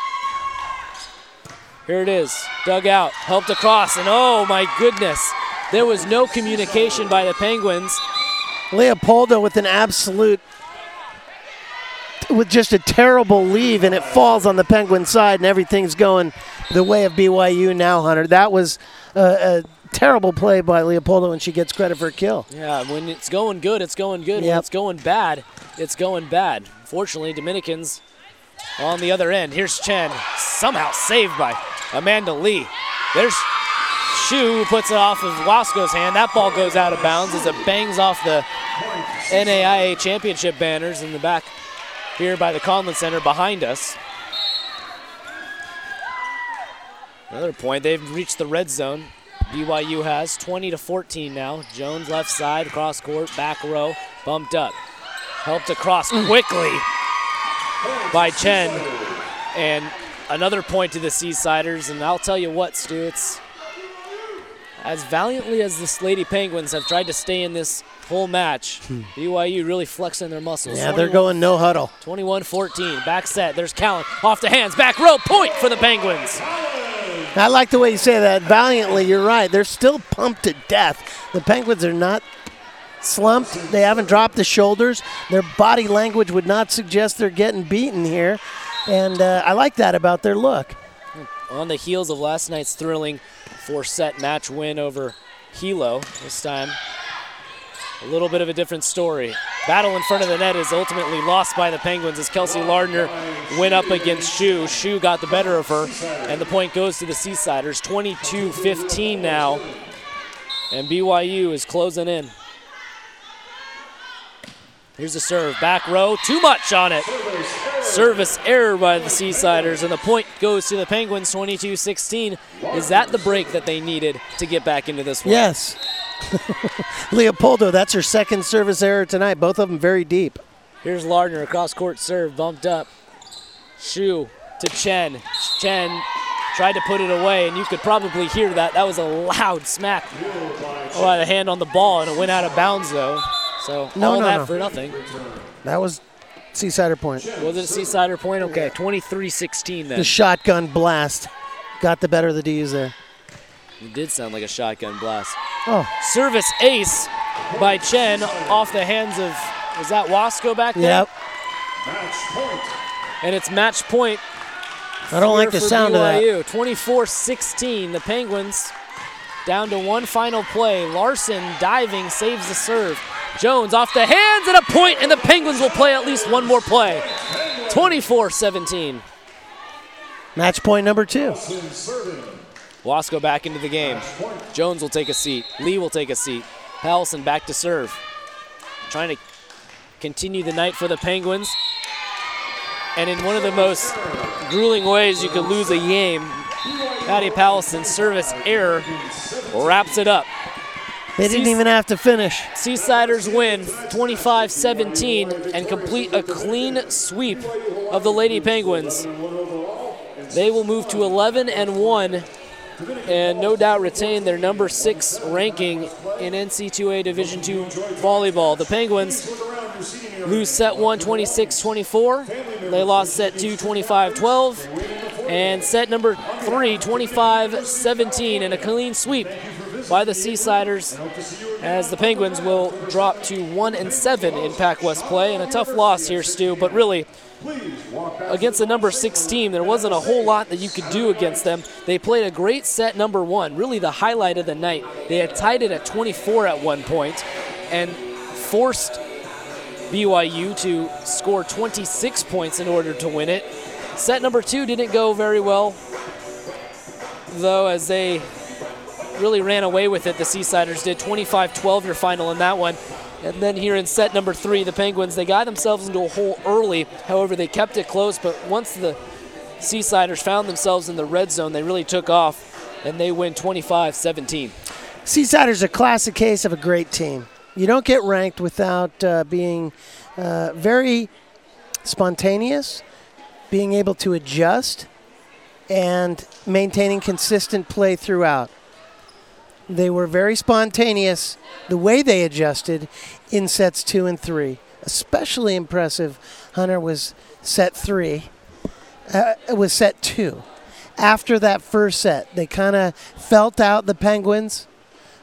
Here it is, dug out, helped across, and oh my goodness. There was no communication by the Penguins.
Leopoldo with just a terrible leave, and it falls on the Penguin side, and everything's going the way of BYU now, Hunter. That was a terrible play by Leopoldo, and she gets credit for a kill.
Yeah, when it's going good, it's going good. When it's going bad, it's going bad. Fortunately, Dominicans on the other end. Here's Chen, somehow saved by Amanda Lee. There's Shu, who puts it off of Wasco's hand. That ball goes out of bounds as it bangs off the NAIA championship banners in the back here by the Conlon Center behind us. Another point, they've reached the red zone. BYU has 20-14 now. Jones left side, cross court, back row, bumped up. Helped across quickly by Chen. And another point to the Seasiders. And I'll tell you what, Stu, it's as valiantly as the Lady Penguins have tried to stay in this whole match, BYU really flexing their muscles.
Yeah, they're going no huddle.
21-14, back set. There's Callan off the hands, back row, point for the Penguins.
I like the way you say that. Valiantly, you're right. They're still pumped to death. The Penguins are not slumped. They haven't dropped the shoulders. Their body language would not suggest they're getting beaten here. And I like that about their look.
On the heels of last night's thrilling 4-set match win over Hilo, this time a little bit of a different story. Battle in front of the net is ultimately lost by the Penguins as Kelsey Lardner went up against Shu. Shu got the better of her, and the point goes to the Seasiders. 22-15 now, and BYU is closing in. Here's the serve, back row, too much on it. Service error by the Seasiders, and the point goes to the Penguins, 22-16. Is that the break that they needed to get back into this one?
Yes. Leopoldo, that's her second service error tonight. Both of them very deep.
Here's Lardner, across court serve, bumped up. Shu to Chen. Chen tried to put it away, and you could probably hear that. That was a loud smack by the hand on the ball, and it went out of bounds, though. So all for nothing.
That was Seasider point.
Was it a Seasider point? Okay, 23-16 then.
The shotgun blast got the better of the D's there.
It did sound like a shotgun blast.
Oh.
Service ace by Chen off the hands of, was that Wasco back there?
Yep.
And it's match point.
I don't like the sound
BYU.
of that.
24-16, the Penguins down to one final play. Larson diving, saves the serve. Jones off the hands and a point, and the Penguins will play at least one more play. 24-17.
Match point number 2.
Wasco back into the game. Jones will take a seat. Lee will take a seat. Powelson back to serve. Trying to continue the night for the Penguins. And in one of the most grueling ways you could lose a game, Patty Powelson, service error, wraps it up.
They didn't even have to finish.
Seasiders win 25-17 and complete a clean sweep of the Lady Penguins. They will move to 11-1 and no doubt retain their number 6 ranking in NC2A Division II volleyball. The Penguins lose set 1 26-24. They lost set 2 25-12. And set number 3 25-17 and a clean sweep by the Seasiders as the Penguins will drop to 1-7 in Pac West play. And a tough loss here, Stu, but really against the number 6 team, there wasn't a whole lot that you could do against them. They played a great set number 1, really the highlight of the night. They had tied it at 24 at one point and forced BYU to score 26 points in order to win it. Set number 2 didn't go very well, though, as they really ran away with it. The Seasiders did 25-12 your final in that one. And then here in set number 3, the Penguins, they got themselves into a hole early. However, they kept it close, but once the Seasiders found themselves in the red zone, they really took off, and they win 25-17.
Seasiders are a classic case of a great team. You don't get ranked without being very spontaneous, being able to adjust, and maintaining consistent play throughout. They were very spontaneous the way they adjusted in sets 2 and 3. Especially impressive, Hunter, was set 3. It was set 2. After that first set, they kind of felt out the Penguins.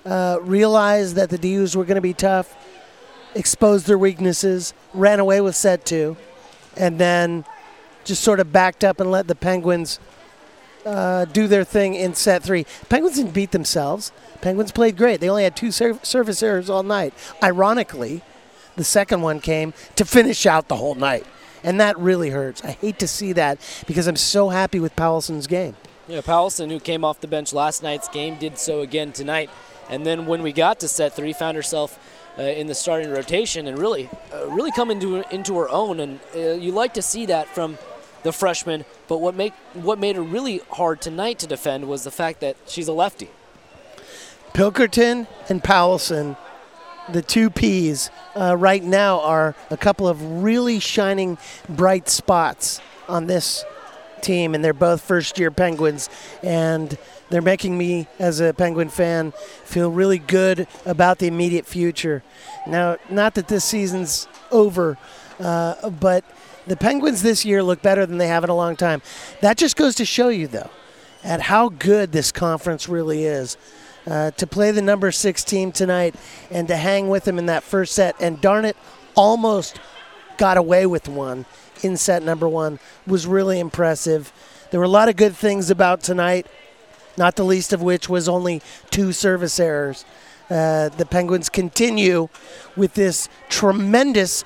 realized that the DUs were going to be tough, exposed their weaknesses, ran away with set 2, and then just sort of backed up and let the Penguins do their thing in set 3. Penguins didn't beat themselves. Penguins played great. They only had 2 service errors all night. Ironically, the second one came to finish out the whole night. And that really hurts. I hate to see that because I'm so happy with Powelson's game.
Yeah, Powelson, who came off the bench last night's game, did so again tonight. And then when we got to set 3, found herself in the starting rotation and really come into her own. And you like to see that from the freshman. But what made her really hard tonight to defend was the fact that she's a lefty.
Pilkerton and Powelson, the 2 Ps, right now are a couple of really shining bright spots on this team, and they're both first-year Penguins, and they're making me, as a Penguin fan, feel really good about the immediate future. Now, not that this season's over, but the Penguins this year look better than they have in a long time. That just goes to show you, though, at how good this conference really is. To play the number 6 team tonight and to hang with them in that first set, and darn it, almost got away with one in set number 1, was really impressive. There were a lot of good things about tonight, not the least of which was only 2 service errors. The Penguins continue with this tremendous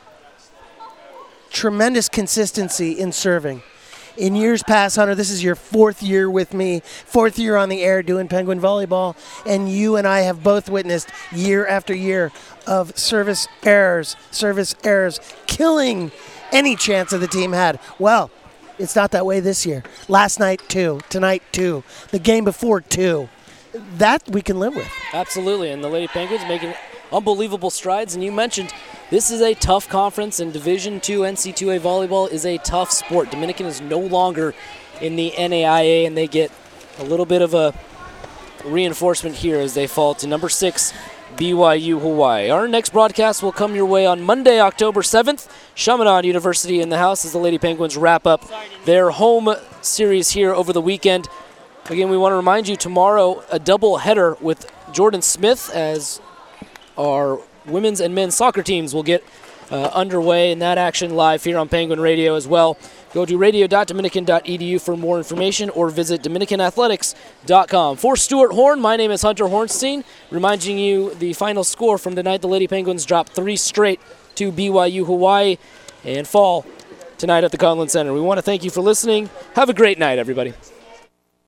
consistency in serving. In years past, Hunter, this is your 4th year with me, 4th year on the air doing Penguin volleyball, and you and I have both witnessed year after year of service errors, killing any chance that the team had. Well, it's not that way this year. Last night, 2. Tonight, 2. The game before, 2. That we can live with.
Absolutely, and the Lady Penguins making unbelievable strides. And you mentioned this is a tough conference, and Division II NC2A volleyball is a tough sport. Dominican is no longer in the NAIA, and they get a little bit of a reinforcement here as they fall to number 6 BYU Hawaii. Our next broadcast will come your way on Monday, October 7th. Chaminade University in the house as the Lady Penguins wrap up their home series here over the weekend. Again, we want to remind you tomorrow a double header with Jordan Smith as our women's and men's soccer teams will get underway in that action live here on Penguin Radio as well. Go to radio.dominican.edu for more information or visit dominicanathletics.com. For Stuart Horn, my name is Hunter Hornstein, reminding you the final score from tonight. The Lady Penguins dropped 3 straight to BYU Hawaii and fall tonight at the Conlon Center. We want to thank you for listening. Have a great night, everybody.